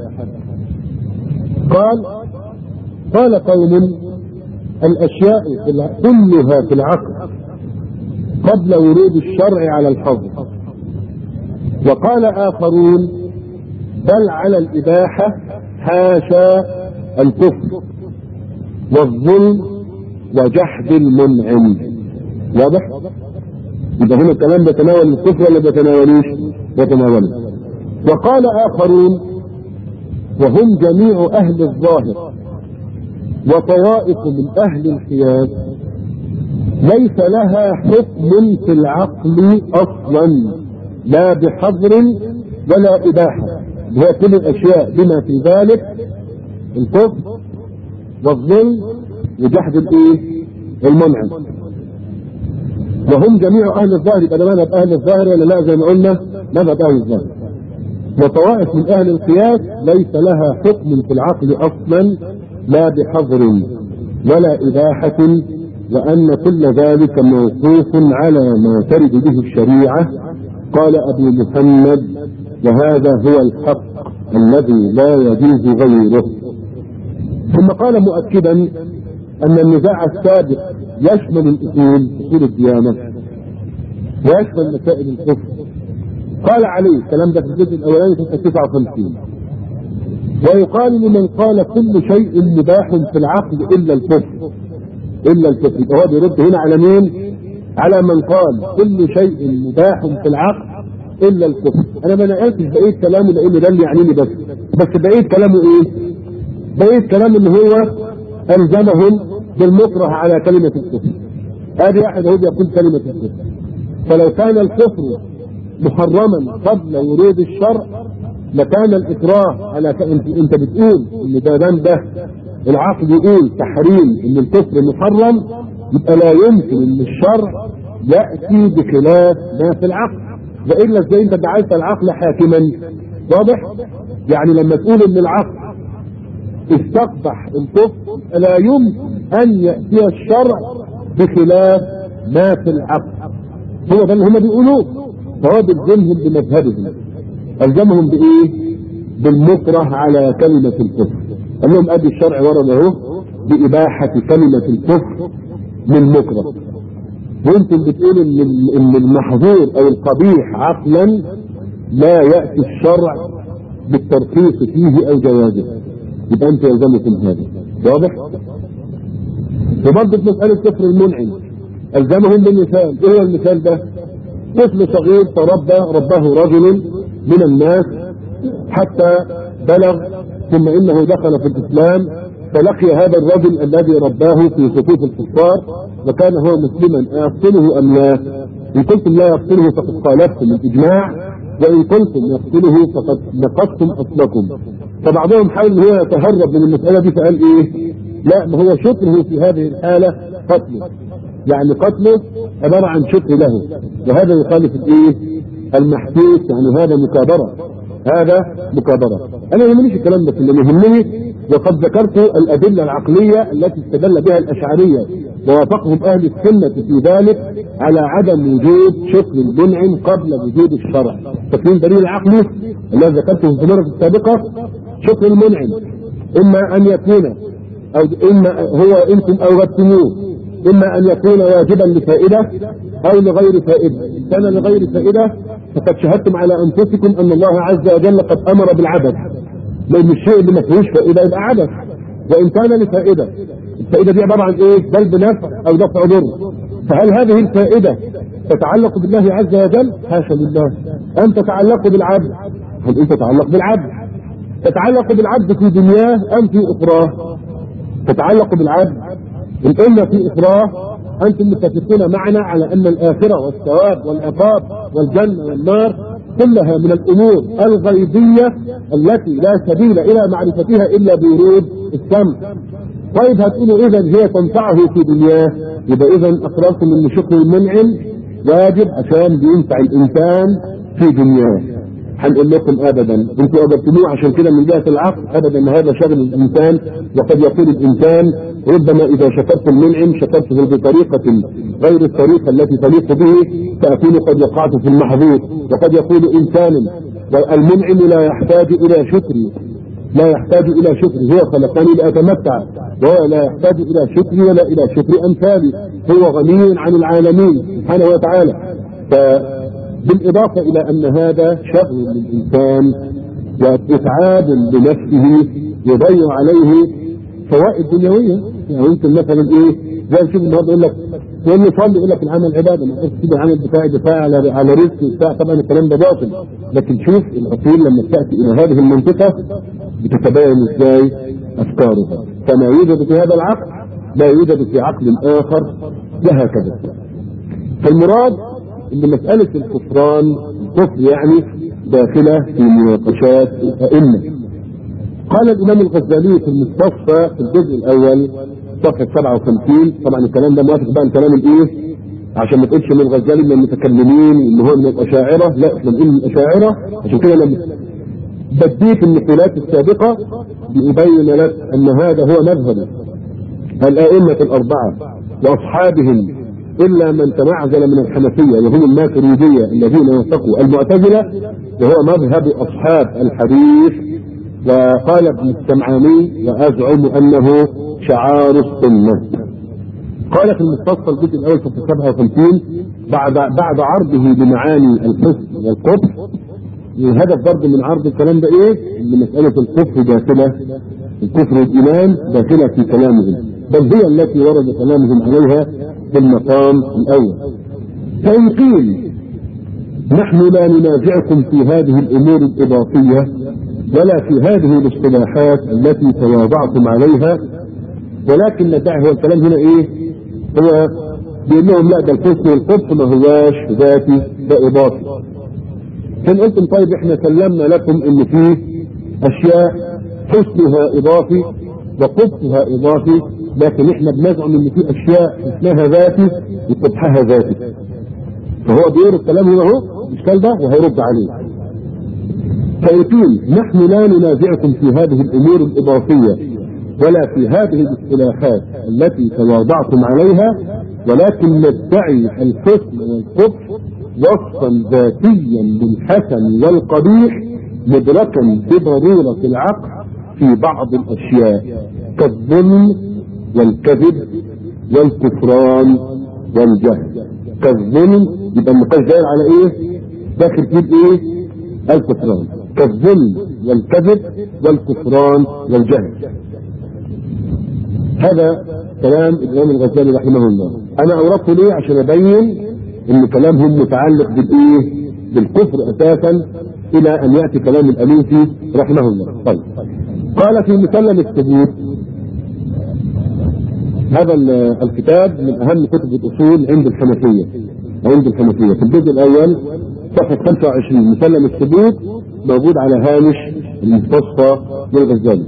قال قال قوم: الاشياء كلها في العقل قبل ورود الشرع على الحظر. وقال اخرون: بل على الاباحه حاشا الكفر والظلم وجحد المنعم. واضح؟ يبقى هنا الكلام بيتناول الكفر ولا بيتناولوش؟ بيتناوله. وقال آخرون وهم جميع أهل الظاهر وطوائف من أهل القياس ليس لها حكم في العقل أصلا لا بحظر ولا إباحة، هي كل الأشياء بما في ذلك الكفر والظلم وجحد الإيه؟ المنعم. وهم جميع أهل الظاهر، يبقى مذهب أهل الظاهر ولا لا؟ زي ما قلنا مذهب أهل الظاهر. وطوائف من أهل القياس ليس لها حكم في العقل أصلا لا بحظر ولا إباحة، وأن كل ذلك موقوف على ما ترد به الشريعة. قال أبو محمد وهذا هو الحق الذي لا يجوز غيره. ثم قال مؤكدا أن النزاع السابق يشمل الأصول أصول الديانة ويشمل مسائل الكفر. قال عليه الكلام ده في الجزء الأولاني في تسعة وخمسين، ويقال لمن قال كل شيء مباح في العقل إلا الكفر إلا الكفر. هو بيرد هنا على مين؟ على من قال كل شيء مباح في العقل إلا الكفر. أنا ما نقلتش بقية كلامه لأنه ده اللي يعنيني، بس بس بقية كلامه إيه؟ بقية كلامه اللي هو ألزمهم بالمكره على كلمة الكفر. هذه واحد هو يقول كلمة الكفر. فلو كان الكفر محرما قبل ورود الشرع لكان الإكراه على ك... انت, انت بتقول ان ده ده, ده العقل يقول تحريم ان الكفر محرم، يبقى لا يمكن ان الشرع يأتي بخلاف ما في العقل، وإلا ازاي انت جعلت العقل حاكما؟ واضح؟ يعني لما تقول ان العقل استقبح الكفر لا يمكن ان يأتي الشرع بخلاف ما في العقل. هو ده اللي هم بيقولوه. فهو بيلزمهم بمذهبهم، ألزمهم بإيه؟ بالمكره على كلمة الكفر. قال لهم أدي الشرع ورد اهو بإباحة كلمة الكفر من مكره، وانتم بتقولوا ان المحظور او القبيح عقلا لا يأتي الشرع بالترخيص فيه او جوازه، يبقى انت يلزمكم هذا. واضح؟ وبرضه في مسألة كفر المنعم ألزمهم بالمثال. ايه هو المثال ده؟ طفل صغير تربى رباه رجل من الناس حتى بلغ، ثم انه دخل في الاسلام فلقي هذا الرجل الذي رباه في صفوف الكفار وكان هو مسلما، أيقتله ام لا؟ ان قلتم لا يقتله فقد خالفتم الاجماع، وان قلتم يقتله فقد نقضتم اصلكم. فبعضهم حاول هو يتهرب من المسألة دي فقال ايه؟ لا، ما هو شكره في هذه الحالة قتله، يعني قتله عبارة عن شكر له، وهذا يخالف الايه؟ المحسوس، يعني هذا مكابرة، هذا مكابرة. انا ما يهمنيش الكلام ده، اللي يهمني وقد ذكرت الادلة العقلية التي استدل بها الاشعرية ووافقهم اهل السنة في ذلك على عدم وجود شكر المنعم قبل وجود الشرع. ففي دليل العقلي الذي ذكرته في المرة السابقة شكر المنعم اما ان يكون او اما هو انتم اوغدتموه، اما ان يكون واجبا لفائدة او لغير فائدة. ان كان لغير فائدة فقد شهدتم على انفسكم ان الله عز وجل قد امر بالعبث، لان الشيء اللي ما فيهوش فائدة يبقى عبث. وان كان لفائدة، الفائدة دي عبارة عن ايه؟ بل بنفع او دفع ضر. فهل هذه الفائدة تتعلق بالله عز وجل؟ حاشا لله. ام تتعلق بالعبد؟ هل انت تتعلق بالعبد؟ تتعلق بالعبد في دنياه ام في اخراه؟ تتعلق بالعبد. ان قلنا في اخراه انتم متفقون معنا على ان الاخرة والثواب والعقاب والجنة والنار كلها من الامور الغيبية التي لا سبيل الى معرفتها الا بورود السمع. طيب هتقولوا اذا هي تنفعه في دنياه، يبقى اذا اقررتم ان شكر المنعم واجب عشان بينفع الانسان في دنياه. هنقول لكم ابدا انتوا اجبتموه عشان كده من جهه العقل ابدا، هذا شغل الانسان. وقد يقول الانسان ربما اذا شكرت المنعم شكرته بطريقه غير الطريقه التي تليق به فاكون قد وقعت في المحظور. وقد يقول انسان والمنعم لا يحتاج الى شكري، لا يحتاج الى شكري، هو خلقني لاتمتع، وهو لا يحتاج الى شكري ولا الى شكر امثالي، هو غني عن العالمين سبحانه وتعالى. بالإضافة إلى أن هذا شغل للإنسان وإتعاب لنفسه يضيع عليه فوائد دنيوية. يعني يمكن مثلا إيه زي شوف النهارده يقول لك لانه يصلي يقول لك العمل عباده، ما تقولش كده العمل بتاعي دفاع على على رزق بتاع، طبعا الكلام ده باطل. لكن شوف العقول لما تاتي الى هذه المنطقه بتتبين ازاي افكارها، فما يوجد في هذا العقل لا يوجد في عقل اخر وهكذا. فالمراد ان مساله الكفران الكفر يعني داخله في مناقشات الائمه. قال الامام الغزالي في المستصفى في الجزء الاول صفحه سبعة وخمسين، طبعا الكلام ده موافق بقى الكلام الايه عشان ما تقولش ان الغزالي من المتكلمين ان هو من الاشاعره، لا احنا بنقول من الاشاعره. عشان كده لما بديت النقولات السابقه لأبين لك ان هذا هو مذهب الائمه الاربعه واصحابهم الا من تمعزل من الحنفيه وهم الماتريديه الذين وثقوا المعتزله، وهو مذهب اصحاب الحديث. وقال ابن السمعاني وازعم انه شعار السنه. قال في المستصفى الجزء الاول في سبعة وخمسين بعد بعد عرضه لمعاني الحسن والقبح، الهدف برضه من عرض الكلام ده ايه؟ ان مساله الكفر داخله، الكفر والايمان داخله في كلامهم، بل هي التي ورد كلامهم عليها في المقام الاول. فان قيل نحن لا ننازعكم في هذه الامور الاضافيه ولا في هذه الاصطلاحات التي تواضعتم عليها، ولكن ندعي، هو الكلام هنا ايه؟ هو بيقول لهم لا ده الحسن والقبح ما هواش ذاتي، ده اضافي. فان قلتم طيب احنا سلمنا لكم ان فيه اشياء حسنها اضافي وقبحها اضافي، لكن احنا بنزعم ان في اشياء حسنها ذاتي وقبحها ذاتي. فهو بيقول الكلام هنا اهو الاشكال ده وهيرد عليه. فيقول نحن لا ننازعكم في هذه الامور الاضافيه ولا في هذه الاصطلاحات التي تواضعتم عليها، ولكن ندعي الحسن والقبح وصفا ذاتيا للحسن والقبيح مدركا بضروره العقل في بعض الاشياء كالظلم والكذب والكفران والجهل. كالظلم يبقى النقاش داير على ايه؟ داخل فيه ايه؟ الكفران. كالظلم والكذب والكفران والجهل. هذا كلام الامام الغزالي رحمه الله. انا اوردته ليه؟ عشان ابين ان كلامهم متعلق بالايه؟ بالكفر اساسا الى ان ياتي كلام الالوسي رحمه الله. طيب قال في مسلم الثبوت، هذا الكتاب من اهم كتب الاصول عند الحنفيه عند الحنفيه في الجزء الاول صفحه خمسة وعشرين، مسلم الثبوت موجود على هامش المستصفى للغزالي.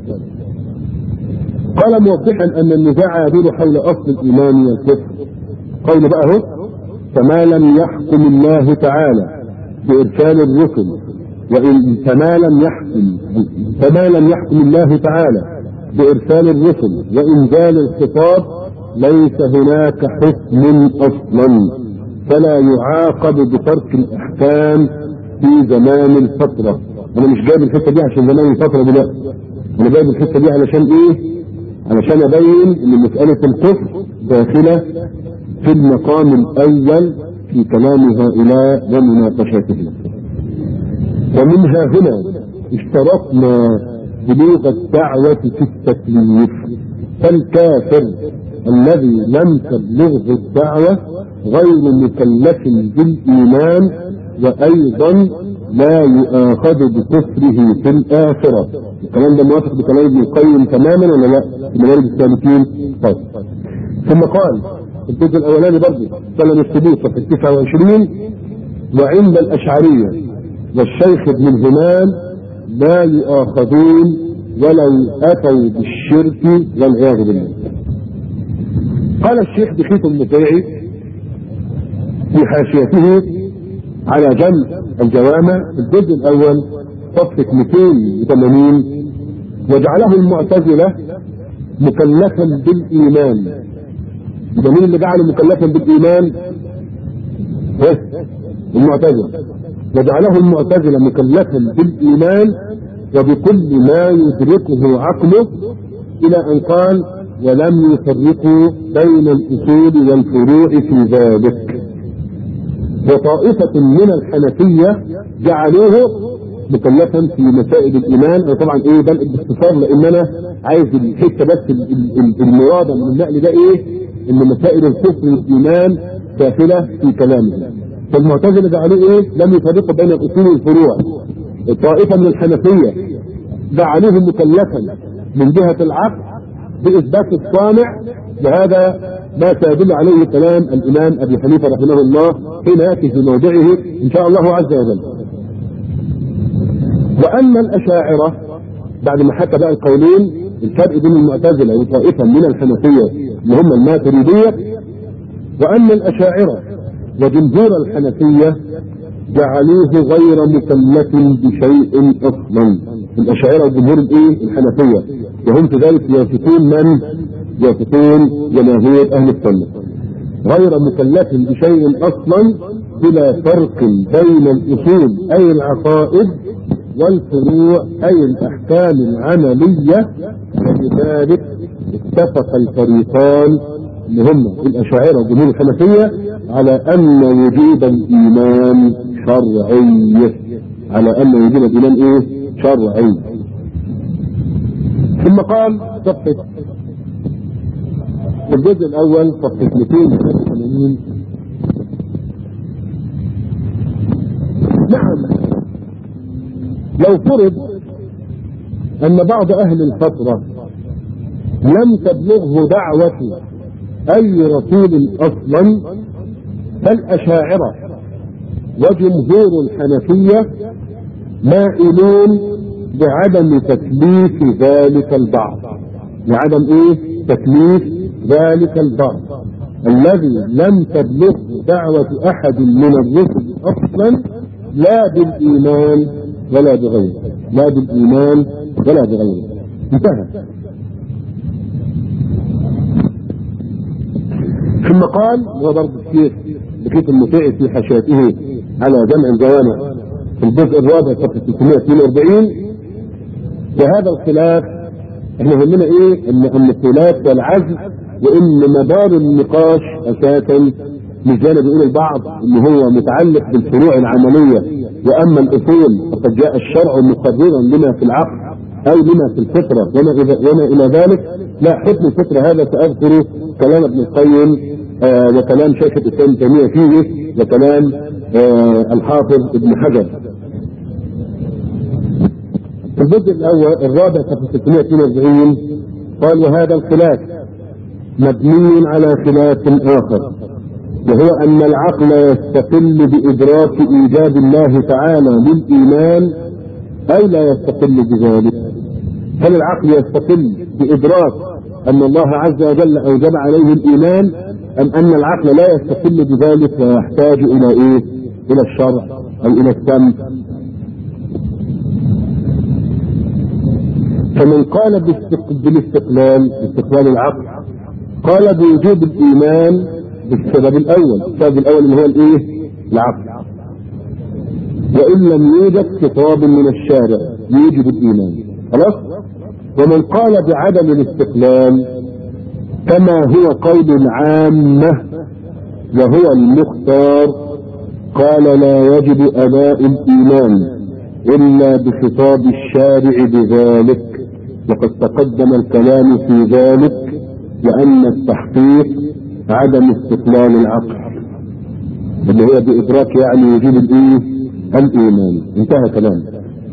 قال موضحا ان النزاع يدور حول اصل الايمان والكفر. قول بقى هو فما لم يحكم الله تعالى بارسال الرسل وان فما لم يحكم فما لم يحكم الله تعالى بارسال الرسل وانزال الخطاب ليس هناك حكم اصلا، فلا يعاقب بترك الاحكام في زمان الفتره. انا مش جايب الحته دي عشان زمان الفتره دلوقتي، انا جايب الحته دي علشان ايه؟ علشان ابين ان مساله الكفر داخله في المقام الاول في كلام هؤلاء ومناقشاتهم. ومنها هنا اشترطنا بلوغ الدعوه في التكليف، فالكافر الذي لم تبلغه الدعوه غير مكلف بالايمان، وايضا لا يؤاخذ بكفره في الاخره. الكلام ده موافق بكلام ابن القيم تماما ولا لا؟ في مدارج السالكين. طيب ثم قال في الجزء الاولاني برضه سلم الثبوت في تسعة وعشرين وعند الاشعريه والشيخ ابن الهمام لا يؤاخذون ولو اتوا بالشرك والعياذ بالله. قال الشيخ دخيت المطيعي في حاشيته على جمع الجوامع في الجزء الاول صفحه مئتين وثمانين وجعله المعتزله مكلفا بالايمان. ده مين اللي جعله مكلفا بالايمان؟ المعتزله. وجعله المعتزله مكلفا بالايمان وبكل ما يدركه عقله، الى ان قال ولم يفرقوا بين الاصول والفروع في ذلك. وطائفه من الحنفيه جعلوه مكلفا في مسائل الايمان. وطبعا ايه بل باختصار لان انا عايز الحته بس المراده من النقل ده ايه؟ ان مسائل الكفر والايمان كافله في كلامه. فالمعتزله جعلوه ايه؟ لم يفرقوا بين الاصول والفروع. الطائفه من الحنفيه جعلوه مكلفا من جهه العقل باثبات الصانع، وهذا ما سيدل عليه كلام الامام ابي حنيفه رحمه الله حين ياتي في موضعه ان شاء الله عز وجل. واما الاشاعره بعد ما حكى بقى القولين الفرق بين المعتزله وطائفه من الحنفيه اللي هم الماتريديه، واما الاشاعره وجمهور الحنفيه جعلوه غير مكلف بشيء اصلا. الاشاعره وجمهور الايه؟ الحنفيه، وهم في ذلك يوافقون من؟ يوافقون جماهير اهل السنه. غير مكلف بشيء اصلا بلا فرق بين الاصول اي العقائد والفروع اي الاحكام العمليه. ولذلك اتفق الفريقان اللي هم الاشاعره وجمهور الحنفيه على ان وجوب الايمان شرعي، على ان وجوب الايمان ايه؟ شرعي. ثم قال صفحه الجزء الاول صفحه مئتين وثلاثة وثمانين: نعم، لو فرض ان بعض اهل الفتره لم تبلغه دعوه اي رسول اصلا، فالاشاعره وجمهور الحنفيه مائلون بعدم تكليف ذلك البعض، بعدم ايه؟ تكليف ذلك البعض الذي لم تبلغه دعوه احد من الرسل اصلا، لا بالايمان ولا بغيره، لا بالايمان ولا بغيره. انتهى. ثم قال، وبرضه الشيخ بكيت المطيع في حاشيته على جمع الجوامع في الجزء الرابع صفحه ثلاثمائة واثنين وأربعين: وهذا الخلاف احنا همنا ايه؟ ان ان الخلاف والعزل، وان مدار النقاش اساسا مش زي ما بيقول البعض ان هو متعلق بالفروع العمليه، واما الاصول فقد جاء الشرع مقررا لما في العقل او لما في الفطره وما, وما الى ذلك. لا، حكم الفطره هذا ساذكر كلام ابن القيم آه وكلام شيخ الاسلام ابن تيميه فيه، وكلام آه الحافظ ابن حجر. في الجزء الاول الرابع صفحه ثلاثمائة واثنين وأربعين قال: وهذا الخلاف مبني على خلاف اخر، وهو ان العقل يستقل بادراك ايجاد الله تعالى للايمان او لا يستقل بذلك. هل العقل يستقل بادراك ان الله عز وجل اوجب عليه الايمان، ام ان العقل لا يستقل بذلك ويحتاج الى ايه؟ الى الشرع او الى السمع؟ فمن قال بالاستقلال استقلال العقل قال بوجوب الايمان بالسبب الاول، السبب الاول اللي هو الايه؟ العقل، وان لم يوجد خطاب من الشارع يوجب الايمان. خلاص. ومن قال بعدم الاستقلال كما هو قول العامه وهو المختار قال لا يجب اداء الايمان الا بخطاب الشارع بذلك، وقد تقدم الكلام في ذلك، وان التحقيق عدم استقلال العقل اللي هو بادراك يعني وجود الايه؟ الايمان. انتهى كلامه.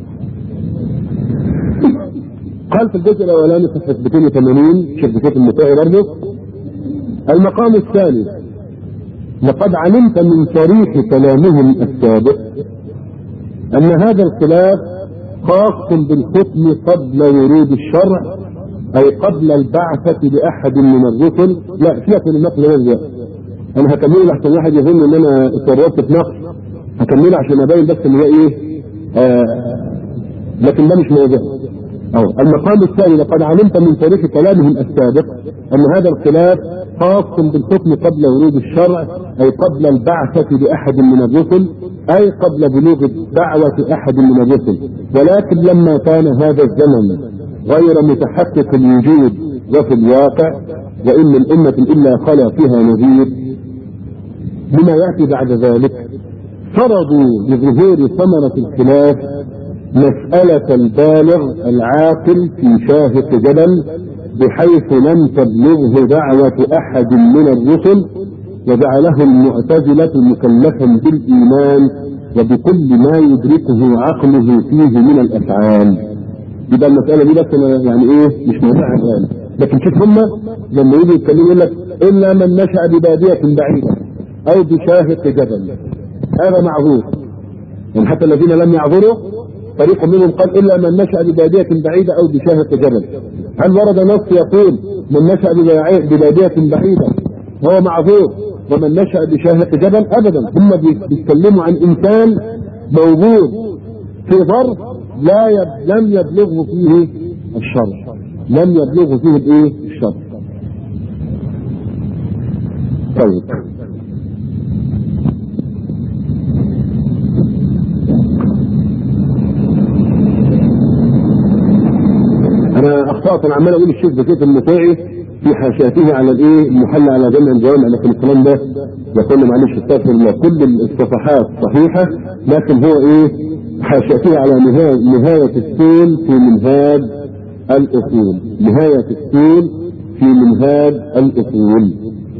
قال في الجزء الاولاني صفحه مئتين وثمانين شيخ بكيت المطيع برضه: المقام الثاني: لقد علمت من صريح كلامهم السابق ان هذا الخلاف خاص بالحكم قبل ورود الشرع اي قبل البعثة لاحد من الرسل. لا، فيها في النقل هذا انا هكمله لحسن واحد يظن ان انا اتورطت في نقل، هكمله عشان ابين بس ان هي ايه آه لكن ده مش موضوع. أو المقام الثاني: لقد علمت من صريح كلامهم السابق ان هذا الخلاف خاص بالحكم قبل ورود الشرع اي قبل البعثة لاحد من الرسل اي قبل بلوغ دعوة احد من الرسل، ولكن لما كان هذا الزمن غير متحقق الوجود وفي الواقع، وان من امة الا خلا فيها نذير بما ياتي بعد ذلك، فرضوا لظهور ثمرة الخلاف مسألة البالغ العاقل في شاهق جبل بحيث لم تبلغه دعوة أحد من الرسل، وجعله المعتزلة مكلفا بالإيمان وبكل ما يدركه عقله فيه من الأفعال. يبقى المسألة دي بس يعني إيه مش موضوع الآن، لكن شوف هم لما يجي يتكلموا يقول لك إلا من نشأ ببادية بعيدة أو بشاهق جبل، هذا معذور. يعني حتى الذين لم يعذروا فريق منهم قال إلا من نشأ ببادية بعيدة أو بشاهق جبل. هل ورد نص يقول من نشأ ببادية بعيدة هو معذور ومن نشأ بشاهق جبل؟ أبدا. هم بيتكلموا عن إنسان موجود في ظرف لا يب... لم يبلغه فيه الشر، لم يبلغه فيه الايه الشر. طيب انا اخطأت، انا عمال اقول الشيخ بكيت المطيعي في حاشيته على الايه المحل على جمع الجوامع، لكن الكلام ده يقول معلش استغفر الله، كل الصفحات صحيحه لكن هو ايه حاشيته على نهايه نهايه السين في منهاج الاصول، نهايه السين في منهاج الاصول.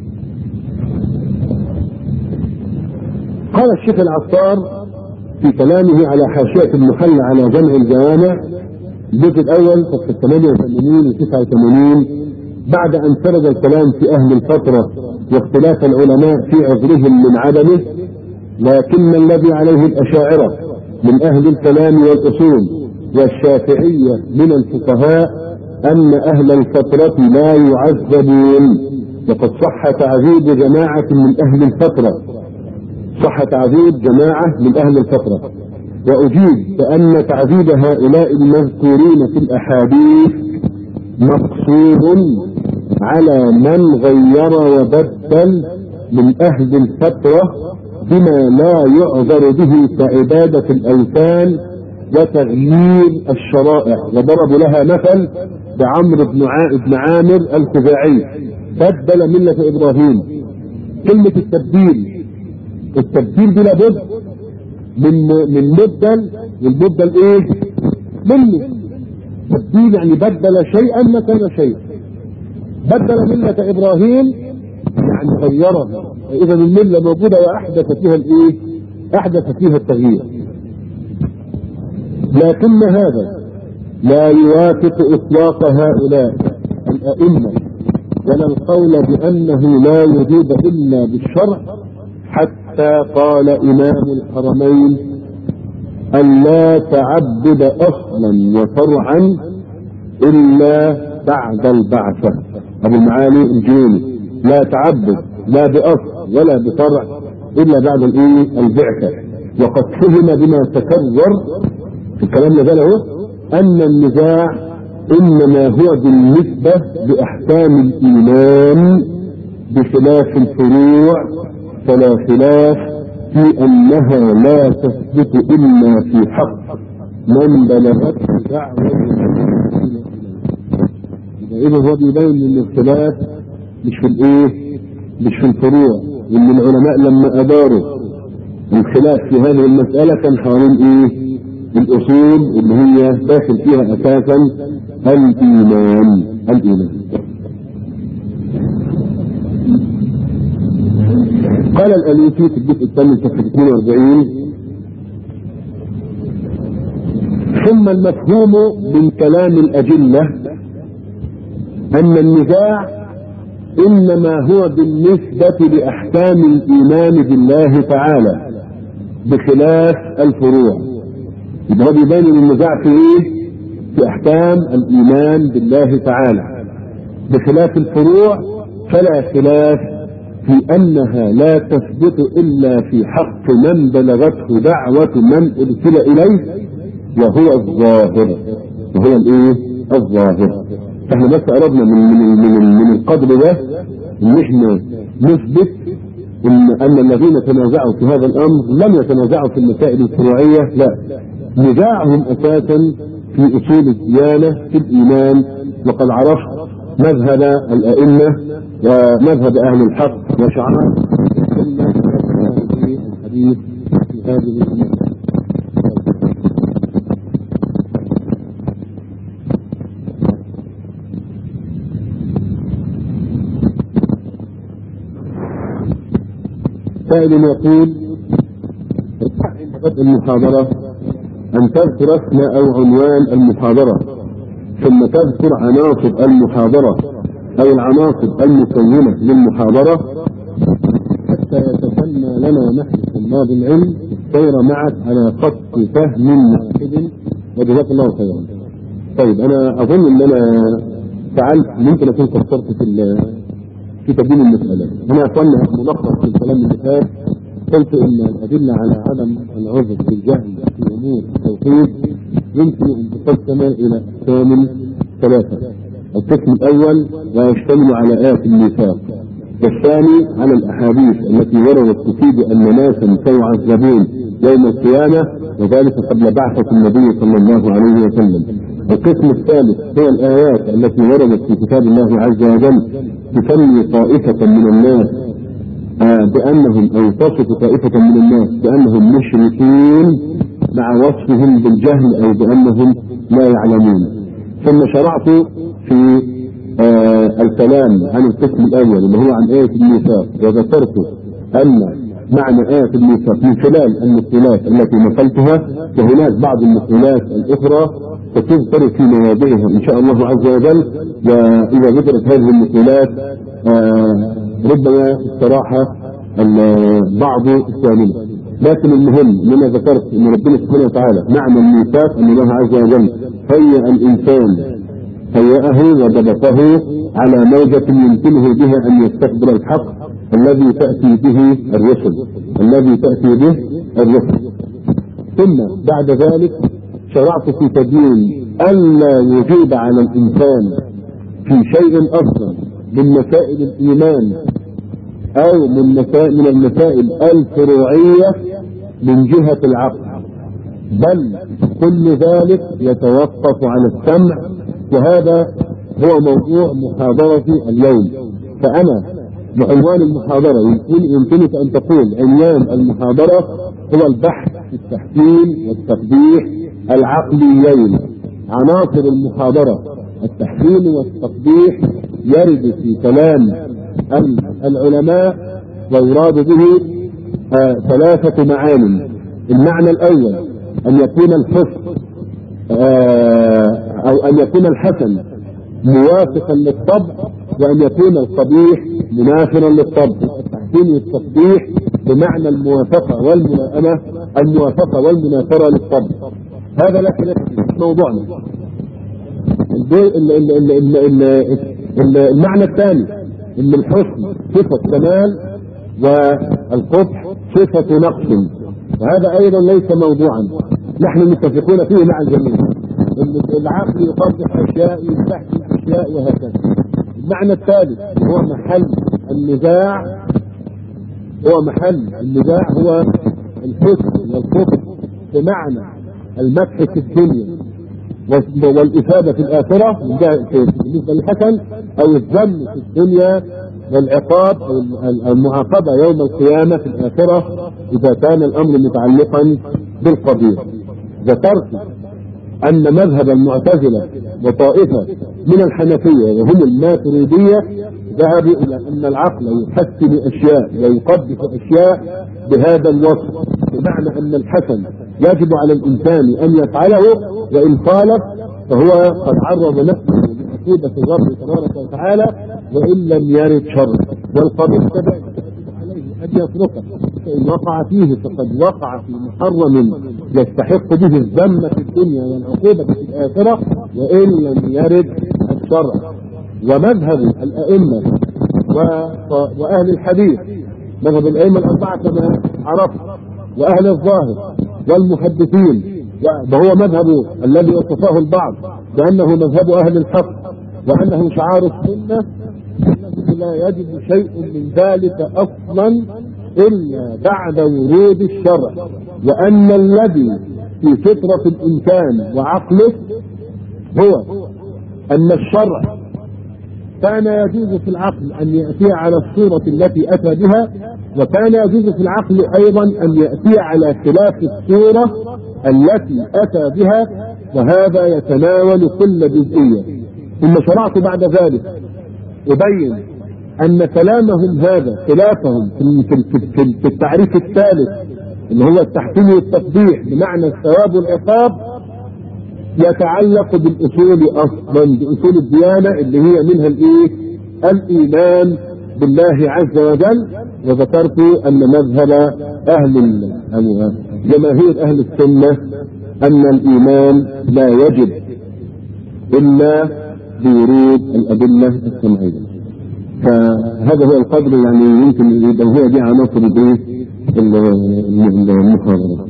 قال الشيخ العطار في كلامه على حاشيه المحل على جمع الجوامع الجزء الاول صفحه ثمانية وثمانين وتسعة وثمانين، بعد ان سرد الكلام في اهل الفتره واختلاف العلماء في عذرهم من عدمه، لكن الذي عليه الاشاعره من اهل الكلام والاصول والشافعيه من الفقهاء ان اهل الفتره لا يعذبون، وقد صح تعذيب جماعه من اهل الفتره، صح تعذيب جماعه من اهل الفتره، وأجيب بأن تعذيب هؤلاء المذكورين في الأحاديث مقصور على من غير وبدل من أهل الفترة بما لا يعذر به كعبادة الأوثان وتغيير الشرائع. وضربوا لها مثل بعمرو بن عامر الخزاعي بدل ملة إبراهيم. كلمة التبديل، التبديل دي لابد من من مبدل، والمبدل ايه؟ منه. تبديل يعني بدل شيئا مكان شيء. بدل ملة ابراهيم يعني غيرها، اذا الملة موجودة واحدث فيها الايه؟ احدث فيها التغيير. لكن هذا لا يوافق اطلاق هؤلاء الائمة ولا القول بانه لا وجود الا بالشرع، حتى قال إمام الحرمين أن لا تعبد أصلا وفرعا إلا بعد البعثة. أبو المعالي الجنوني لا تعبد لا بأصل ولا بفرع إلا بعد البعثة. وقد فهم بما تكرر في الكلام نزله أن النزاع إنما هو بالنسبة لأحكام الإيمان بخلاف الفروع، فلا خلاف في أنها لا تثبت إلا في حق من بلغته دعوة. إذا هو بيبين أن الخلاف مش في الإيه؟ مش في الفروع، وأن العلماء لما أداروا الخلاف في هذه المسألة كان حوالين إيه؟ الأصول اللي هي داخل فيها أساسا الإيمان. الإيمان قال الأليسي في الجزء الثاني صفحة اثنين وأربعين: ثم المفهوم من كلام الأجلة أن النزاع إنما هو بالنسبة لأحكام الإيمان بالله تعالى بخلاف الفروع. إذا هو بيبين النزاع في إيه؟ في أحكام الإيمان بالله تعالى بخلاف الفروع، فلا خلاف في أنها لا تثبت إلا في حق من بلغته دعوة من أرسل إليه وهو الظاهر، وهو الإيه؟ الظاهر. فإحنا بس أردنا من من من, من القدر ده إن إحنا نثبت إن أن الذين تنازعوا في هذا الأمر لم يتنازعوا في المسائل الفروعية، لا، نزاعهم أساسا في أصول الديانة في الإيمان. وقد عرفت مذهب الأئمة ومذهب أهل الحق وشعار الحديث في هذه الأمور. سائل يقول: عند بدء المحاضرة أن تذكر اسم أو عنوان المحاضرة، ثم تذكر عناصر المحاضرة أو العناصر المكونة للمحاضرة، حتى يتسنى لنا نحن طلاب العلم السير معك على خط فهم واحد، وجزاك الله خيرا. طيب، أنا أظن أن أنا فعلت، ممكن أكون قصرت في في تبيين المسألة. أنا أقولنا ملخص في الكلام اللي فات، قلت إن الأدلة على عدم العذر بالجهل في أمور التوحيد يمكن أن تقسم إلى أقسام ثلاثة. القسم الأول ويشتمل على آيات الميثاق، والثاني على الأحاديث التي وردت تفيد أن ناسا سيعذبون يوم القيامة، وذلك قبل بعثة النبي صلى الله عليه وسلم. القسم الثالث هو الآيات التي وردت في كتاب الله عز وجل تسمي طائفة من الناس آه بأنهم أو تصف طائفة من الناس بأنهم مشركين مع وصفهم بالجهل أو بأنهم لا يعلمون. ثم شرعت في آه الكلام عن القسم الأول اللي هو عن آية الميثاق، وذكرت أن معنى آية الميثاق من خلال المثلات التي نقلتها، وهناك بعض المثلات الأخرى ستذكر في مواضعها إن شاء الله عز وجل. وإذا ذكرت هذه المثلات آه ربما استراحة بعض الثانية، لكن المهم لما ذكرت أن ربنا سبحانه وتعالى معنى الميثاق أن الله عز وجل هيأ الإنسان هيئه وضبطه على موجة يمكنه بها أن يستقبل الحق الذي تأتي به الرسل الذي تأتي به الرسل ثم بعد ذلك شرعت في تبيين ألا يجيب على الإنسان في شيء أفضل من مسائل الإيمان أو من مسائل من المسائل الفروعية من جهة العقل، بل كل ذلك يتوقف على السمع، وهذا هو موضوع محاضرتي اليوم. فأنا بعنوان المحاضرة يمكن يمكنك أن تقول عنوان المحاضرة هو البحث في التحكيم والتقبيح العقليين. عناصر المحاضرة التحكيم والتقبيح يرد في كلام العلماء ويراد به آه ثلاثة معاني. المعنى الأول أن يكون الحسن آه أو أن يكون الحسن موافقا للطبع، وأن يكون القبيح منافرا للطبع. التحكيم والتقبيح بمعنى الموافقة والملائمة، الموافقة والمنافرة للطبع. هذا لا خلاف في موضوعنا. المعنى الثاني ان الحسن صفة كمال والقبح صفة نقص، وهذا ايضا ليس موضوعا، نحن متفقون فيه مع الجميع. العقل يقبح اشياء يستحسن اشياء وهكذا. المعنى الثالث هو محل النزاع هو محل النزاع هو الحسن والقبح بمعنى المدح في الدنيا والإفادة في الآخرة بالنسبة للحسن، أو الذم في الدنيا والعقاب أو المعاقبة يوم القيامة في الآخرة إذا كان الأمر متعلقا بالقبيح. ذكرت أن مذهب المعتزلة وطائفة من الحنفية وهم الماتريدية ذهبوا إلى أن العقل يحسن أشياء ويقبح أشياء بهذا الوصف، بمعنى أن الحسن يجب على الإنسان أن يفعله، وإن خالف فهو قد عرض نفسه لعقوبة الرب تبارك وتعالى وإن لم يرد شر. والقبيح كذلك عليه أن يتركه، فإن وقع فيه فقد وقع في محرم يستحق به الذم في الدنيا والعقوبة في الآخرة وإن لم يرد الشرع. ومذهب الأئمة وأهل الحديث، مذهب الأئمة الأربعة كما عرفت، وأهل الظاهر والمحدثين، وهو مذهب الذي وصفه البعض بأنه مذهب أهل الحق وأنه شعار السنة، أنه لا يجب شيء من ذلك أصلا إلا بعد ورود الشرع، وأن الذي في فطرة الإنسان وعقله هو أن الشرع كان يجوز في العقل أن يأتي على الصورة التي أتى بها، وكان يجوز في العقل أيضا أن يأتي على خلاف الصورة التي أتى بها، وهذا يتناول كل جزئية. ثم شرعت بعد ذلك أبين أن كلامهم هذا خلافهم في, في, في, في التعريف الثالث اللي هو التحكيم والتقبيح بمعنى الثواب والعقاب يتعلق بالأصول أصلا، بأصول الديانة اللي هي منها الإيه؟ الإيمان بالله عز وجل. وذكرت أن مذهب أهل جماهير أهل السنة أن الإيمان لا يجب إلا بورود الأدلة السمعية. فهذا هو القدر، يعني يمكن يبقى هو دي عناصر الايه المحاضرة.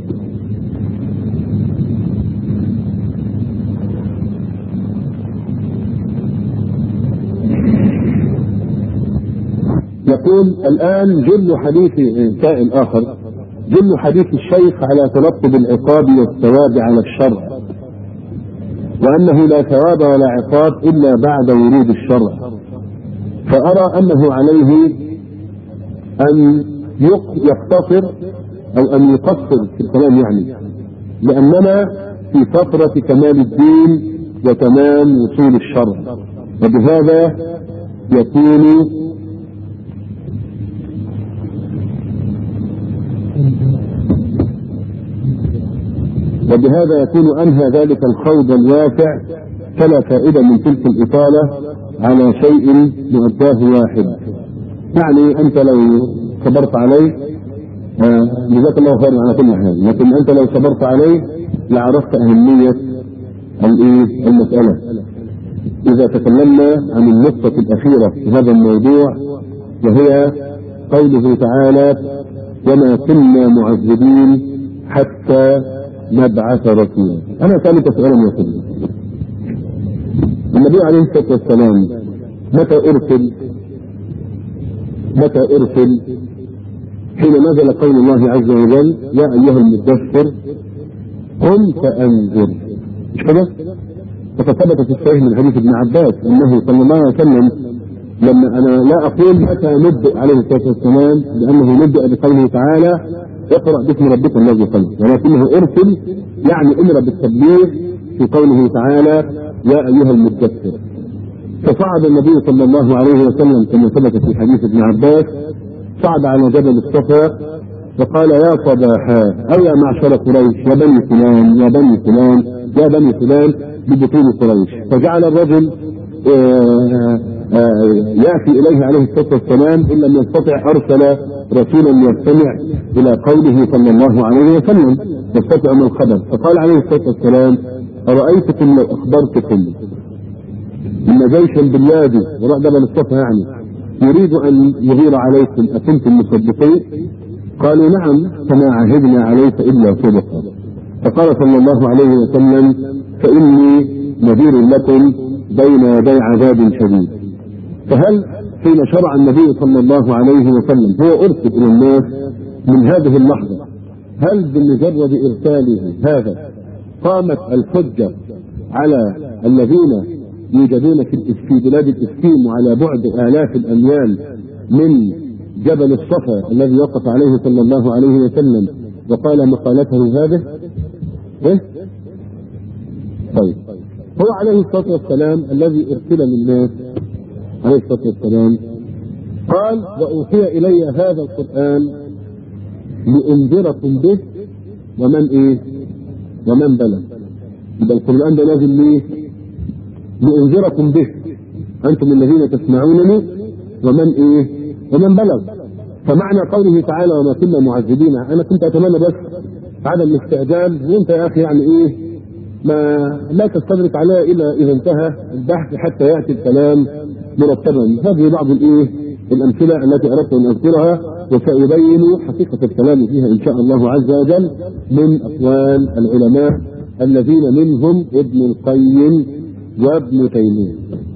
يقول الآن جل حديث سائل آخر، جل حديث الشيخ على ترتب العقاب والثواب على الشرع، وأنه لا ثواب ولا عقاب إلا بعد ورود الشرع، فأرى أنه عليه أن يقتصر أو أن يقصر في الكلام، يعني لأننا في فترة كمال الدين وتمام وصول الشرع، وبهذا يكون وبهذا يكون أنهى ذلك الخوض الواسع، فلا فائدة من تلك الإطالة على شيء مؤداه واحد. يعني أنت لو صبرت عليه جزاك الله خيرا على كل حال، لكن أنت لو صبرت عليه لعرفت أهمية المسألة. إذا تكلمنا عن النقطة الأخيرة في هذا الموضوع وهي قوله تعالى وما كنا معذبين حتى نبعث رسولا. أنا سألت سؤالا يا سيدي، النبي عليه الصلاة والسلام متى أرسل؟ متى أرسل؟ حين نزل قول الله عز وجل يا أيها المدثر قم فأنذر، مش كده؟ فقد ثبت في الصحيح من حديث ابن عباس أنه صلى الله عليه وسلم لما أنا لا أقول متى نبدأ عليه الصلاة والسلام لأنه نبدأ بقوله تعالى اقرأ باسم ربك الذي خلق، ولكنه أرسل يعني أمر بالتبليغ في قوله تعالى يا أيها المدثر. فصعد النبي صلى الله عليه وسلم كما ثبت في حديث ابن عباس، صعد على جبل الصفا فقال يا صباحا أو يا معشر قريش يا بني فلان يا بني فلان يا بني فلان ببطون قريش. فجعل الرجل آآ آآ يأتي إليه عليه الصلاة والسلام إن لم يستطع أرسل رسولا يستمع إلى قوله صلى الله عليه وسلم يستطيع من الخبر. فقال عليه الصلاة والسلام أرأيتكم لو أخبرتكم إن جيشا بالوادي وراء جبل الصفا يعني يريد أن يغير عليكم أكنتم مصدقين؟ قالوا نعم فما عهدنا عليك إلا صدقا. فقال صلى الله عليه وسلم فإني نذير لكم بين يدي عذاب شديد. فهل حين شرع النبي صلى الله عليه وسلم هو أرسل إلى الناس من هذه اللحظة، هل بمجرد إرساله هذا قامت الحجة على الذين يوجدون في بلاد الإسكيم وعلى بعد آلاف الأميال من جبل الصفا الذي وقف عليه صلى الله عليه وسلم وقال مقالته هذه؟ إيه؟ طيب هو عليه الصلاة والسلام الذي ارسل للناس عليه الصلاة والسلام قال وأوحي إلي هذا القرآن لأنذركم به ومن إيه؟ ومن بلغ. يبقى القرآن ده لازم ليه؟ لأنذركم به أنتم الذين تسمعونني ومن إيه؟ ومن بلغ. فمعنى قوله تعالى وما كنا معذبين، أنا كنت أتمنى بس عدم الاستعجال، وأنت يا أخي يعني إيه ما لا تستدرك عليها إلا إذا انتهى البحث حتى يأتي الكلام مرتبا. هذه بعض الإيه الأمثلة التي أردت أن أذكرها، وسأبين حقيقة الكلام فيها إن شاء الله عز وجل من أقوال العلماء الذين منهم ابن القيم وابن تيمية.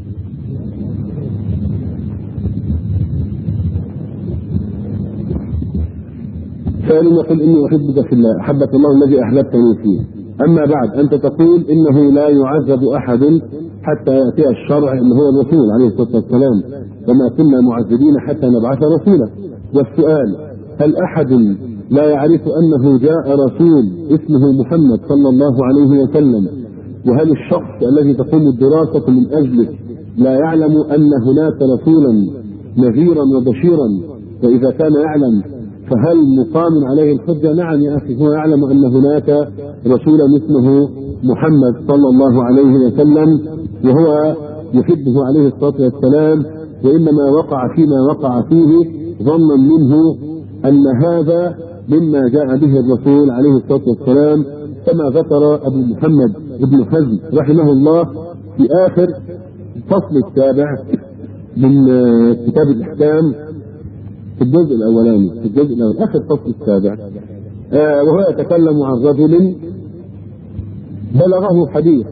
ثاني يقول إني أحبك في الله أحبك الله الذي أحببتني فيه. أما بعد أنت تقول إنه لا يعذب أحد حتى يأتي الشرع اللي هو الرسول عليه الصلاة والسلام وما كنا معذبين حتى نبعث رسولا. والسؤال هل أحد لا يعرف أنه جاء رسول اسمه محمد صلى الله عليه وسلم؟ وهل الشخص الذي تقوم الدراسة من أجله لا يعلم أن هناك رسولا نذيرا وبشيرا، وإذا كان يعلم فهل مقام عليه الحجة؟ نعم يا أخي، هو يعلم أن هناك رسولا اسمه محمد صلى الله عليه وسلم وهو يحبه عليه الصلاة والسلام، وإنما وقع فيما وقع فيه ظنا منه أن هذا مما جاء به الرسول عليه الصلاة والسلام، كما ذكر أبو محمد ابن حزم رحمه الله في آخر الفصل السابع من كتاب الإحكام في الجزء الأولاني، في الجزء الأول آخر الفصل السابع، آه وهو يتكلم عن رجل بلغه حديث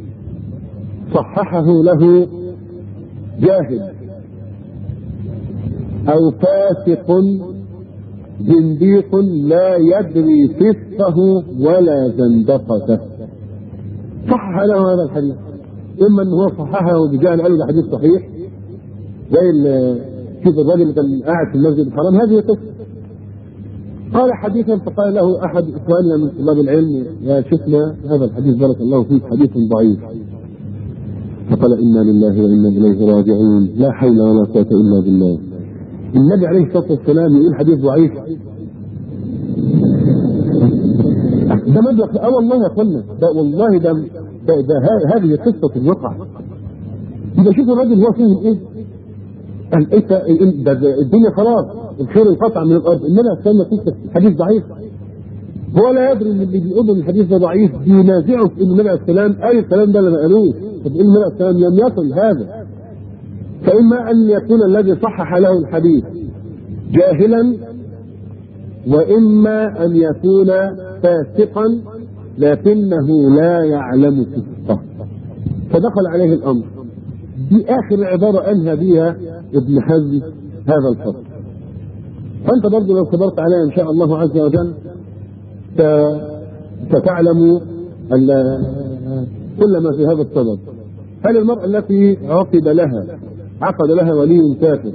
صححه له جاهل أو فاسق زنديق لا يدري فسقه ولا زندقته، صحح له هذا الحديث، إما أنه هو صححه بجهل قال له حديث صحيح زي شوف الراجل اللي كان قاعد في المسجد الحرام، هذه قصة قال حديثا فقال له أحد إخواننا من طلاب العلم يا شيخنا هذا الحديث بارك الله فيك حديث ضعيف، فقال إنا لله وإنا إليه راجعون، لا حول ولا قوة إلا بالله. النبي عليه الصلاة والسلام يقول حديث ضعيف؟ ده مبلغ اه والله يا اخوانا، ده والله ده ده, ده هذه قصة الواقع. إذا شوف الراجل هو فيه ايه؟ انت ده الدنيا خلاص الخير انقطع من الارض، انما استنى قصة حديث ضعيف، هو لا يدري ان اللي بيقول ان الحديث ده ضعيف بينازعه في ان النبي عليه السلام قال الكلام ده اللي ما قالوش، فبيقول النبي عليه السلام لم يصل هذا. فإما أن يكون الذي صحح له الحديث جاهلا، وإما أن يكون فاسقا لكنه لا يعلم فسقه فدخل عليه الأمر. دي آخر عبارة أنهى بها ابن حزم هذا الفصل. فأنت برضو لو صبرت عليها إن شاء الله عز وجل ستعلم كل ما في هذا الصدد. هل المرأة التي عقد لها عقد لها ولي كافر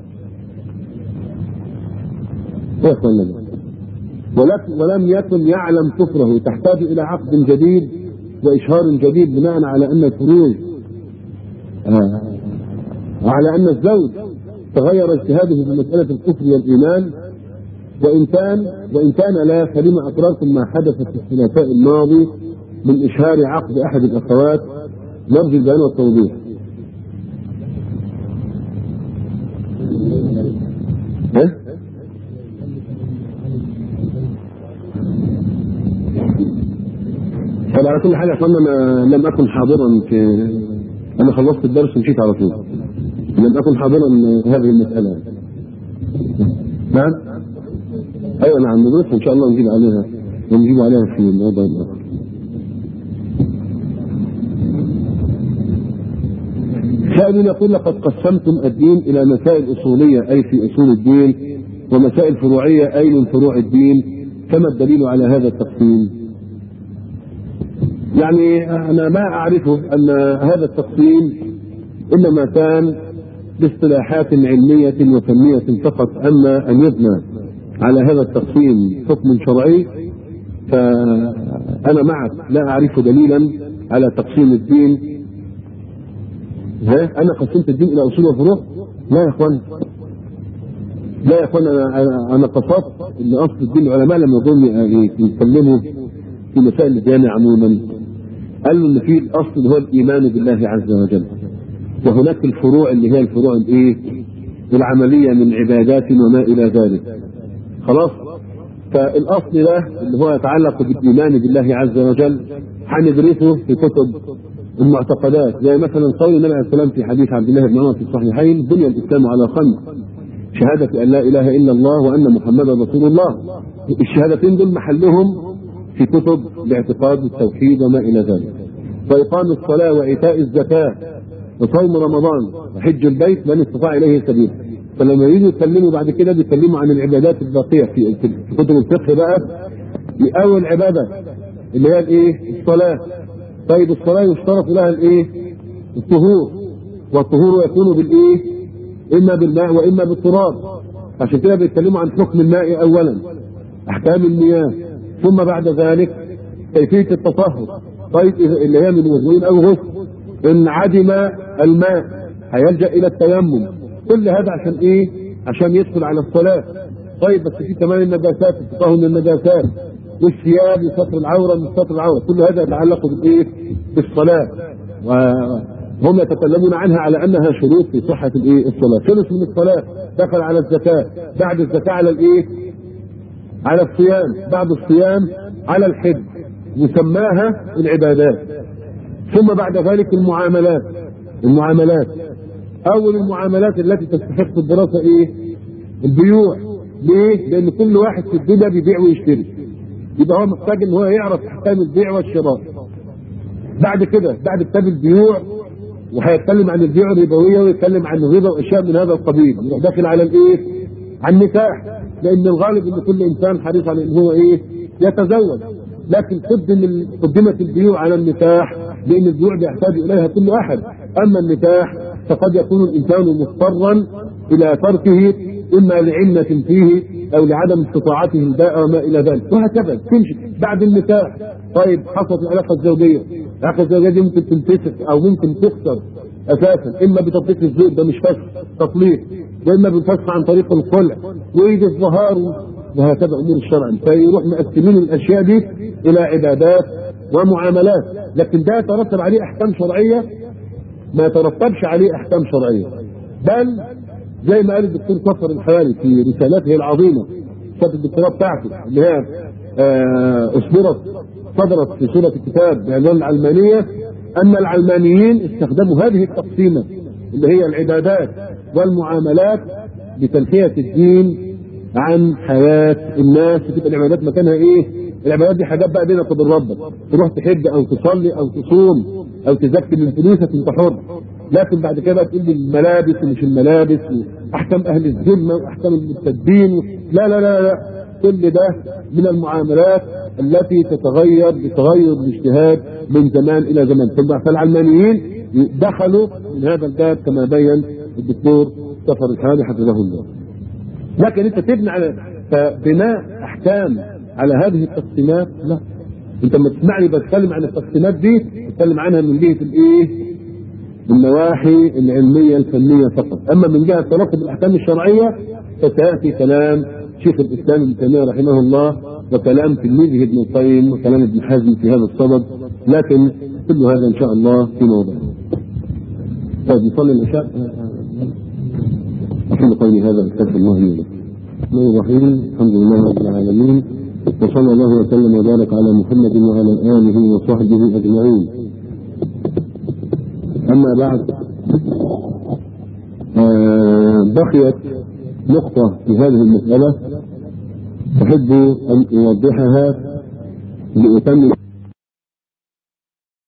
ولم يكن يعلم كفره تحتاج إلى عقد جديد وإشهار جديد بناء على أن الفروج آه. على أن الزوج تغير اجتهاده في مسألة الكفر والإيمان، وإن كان وإن كان لا، فلما أقررتم ما حدث في الثلاثاء الماضي من إشهار عقد أحد الأخوات؟ نرجو البيان والتوضيح. ها؟ طب على كل حال يا اخوانا انا لم اكن حاضرا في انا خلصت الدرس ومشيت على طول، لم اكن حاضرا هذه المسألة. نعم؟ ايوه نعم ندرس ان شاء الله نجيب عليها ونجيب عليها في الموضوع الاخر. سائل يقول لقد قسمتم الدين إلى مسائل أصولية أي في أصول الدين، ومسائل فروعية أي من فروع الدين، كما الدليل على هذا التقسيم؟ يعني أنا ما أعرفه أن هذا التقسيم إنما كان باصطلاحات علمية وفنية فقط، أما أن يبنى على هذا التقسيم حكم شرعي فأنا معك لا أعرف دليلا على تقسيم الدين. ها أنا قسمت الدين إلى أصول وفروع؟ لا يا إخوان، لا يا إخوان، أنا أنا قصدت إن أصل الدين العلماء لما يقولوا يتكلموا في مسائل الديانة عموما قالوا إن في الأصل هو الإيمان بالله عز وجل، وهناك الفروع اللي هي الفروع الإيه؟ العملية من عبادات وما إلى ذلك. خلاص؟ فالأصل ده اللي هو يتعلق بالإيمان بالله عز وجل هندرسه في كتب المعتقدات، زي مثلا قول النبي عليه السلام في حديث عبد الله بن عمر في الصحيحين: بني الإسلام على خمس، شهادة أن لا إله إلا الله وأن محمدا رسول الله. الشهادتين دول محلهم في كتب الاعتقاد والتوحيد وما إلى ذلك. وإقام الصلاة وإيتاء الزكاة وصوم رمضان وحج البيت من استطاع إليه سبيل. فلما يجوا يتكلموا بعد كده بيتكلموا عن العبادات الباقية في في كتب الفقه بقى، أول عبادة اللي هي الإيه؟ الصلاة. طيب الصلاة يشترط لها الإيه؟ الطهور، والطهور يكون بالإيه؟ إما بالماء وإما بالتراب. عشان كده بيتكلموا عن حكم الماء أولا، أحكام المياه، ثم بعد ذلك كيفية التطهر. طيب اللي هي من وضوء أو غسل، إن عدم الماء هيلجأ إلى التيمم، كل هذا عشان ايه؟ عشان يدخل على الصلاه. طيب بس في كمان النجاسات، التطهر من النجاسات، والثياب وستر العوره من ستر العوره، كل هذا يتعلق بالايه؟ بالصلاه، وهم يتكلمون عنها على انها شروط في صحه الايه؟ الصلاه. ثلث من الصلاه دخل على الزكاه، بعد الزكاه على الايه؟ على الصيام، بعد الصيام على الحج، يسماها العبادات. ثم بعد ذلك المعاملات. المعاملات اول المعاملات التي تستحق الدراسه ايه؟ البيوع. ليه؟ لان كل واحد في الدنيا بيبيع ويشتري، يبقى هو محتاج ان هو يعرف احكام البيع والشراء. بعد كده بعد كتاب البيوع، وهيتكلم عن البيوع الربويه ويتكلم عن الربا واشياء من هذا القبيل، يروح داخل على الايه؟ عن النكاح، لان الغالب ان كل انسان حريص على ان هو ايه؟ يتزوج، لكن قدم قدمت البيوع على النكاح لان البيوع بيحتاج اليها كل احد. اما النكاح فقد يكون الانسان مضطرا الى تركه اما لعلة فيه او لعدم استطاعته الباء وما الى ذلك، وهكذا تمشي بعد النكاح. طيب حصلت العلاقه الزوجيه، العلاقه الزوجيه دي ممكن تنفسخ او ممكن تكسر اساسا، اما بتطليق الزوج، ده مش فسخ، تطليق، واما بالفسخ عن طريق الخلع وايد الظهار، وهكذا امور الشرع. فيروح مقسمين الاشياء دي الى عبادات ومعاملات، لكن ده يترتب عليه احكام شرعيه؟ ما يترتبش عليه احكام شرعيه، بل زي ما قال الدكتور صفر الحوالي في رسالته العظيمه، رساله الدكتوراه بتاعته اللي هي اصدرت صدرت في سوره الكتاب بعنوان العلمانيه، ان العلمانيين استخدموا هذه التقسيمه اللي هي العبادات والمعاملات لتنحيه الدين عن حياه الناس. تبقى العبادات مكانها ايه؟ العبادات دي حاجات بقى بينك وبين ربك، تروح تحج او تصلي او تصوم او تزكي من فلوسك انت حر، لكن بعد كده تقول لي الملابس ومش الملابس واحكام اهل الذمه واحكام المرتدين، لا لا لا لا، كل ده من المعاملات التي تتغير بتغير الاجتهاد من زمان الى زمان. فالعلمانيين دخلوا من هذا الباب كما بين الدكتور صفر الحالي حفظه الله. لكن انت تبني على فبناء احكام على هذه التقسيمات، لا، انت لما تسمعني بتكلم عن التقسيمات دي بتكلم عنها من جهه الايه؟ النواحي العلميه الفنيه فقط. اما من جهه ترتب الاحكام الشرعيه فسياتي كلام شيخ الاسلام ابن تيميه رحمه الله وكلام تلميذه ابن القيم وكلام ابن حزم في هذا الصدد، لكن كل هذا ان شاء الله في موضعه. طيب نصلي العشاء. أقول قولي هذا استغفر الله لي ولكم. الرحمن الرحيم، الحمد لله رب العالمين، وصلى الله وسلم وبارك على محمد وعلى اله وصحبه اجمعين. اما بعد، آه بقيت نقطة في هذه المسألة أحب أن أوضحها لأتمم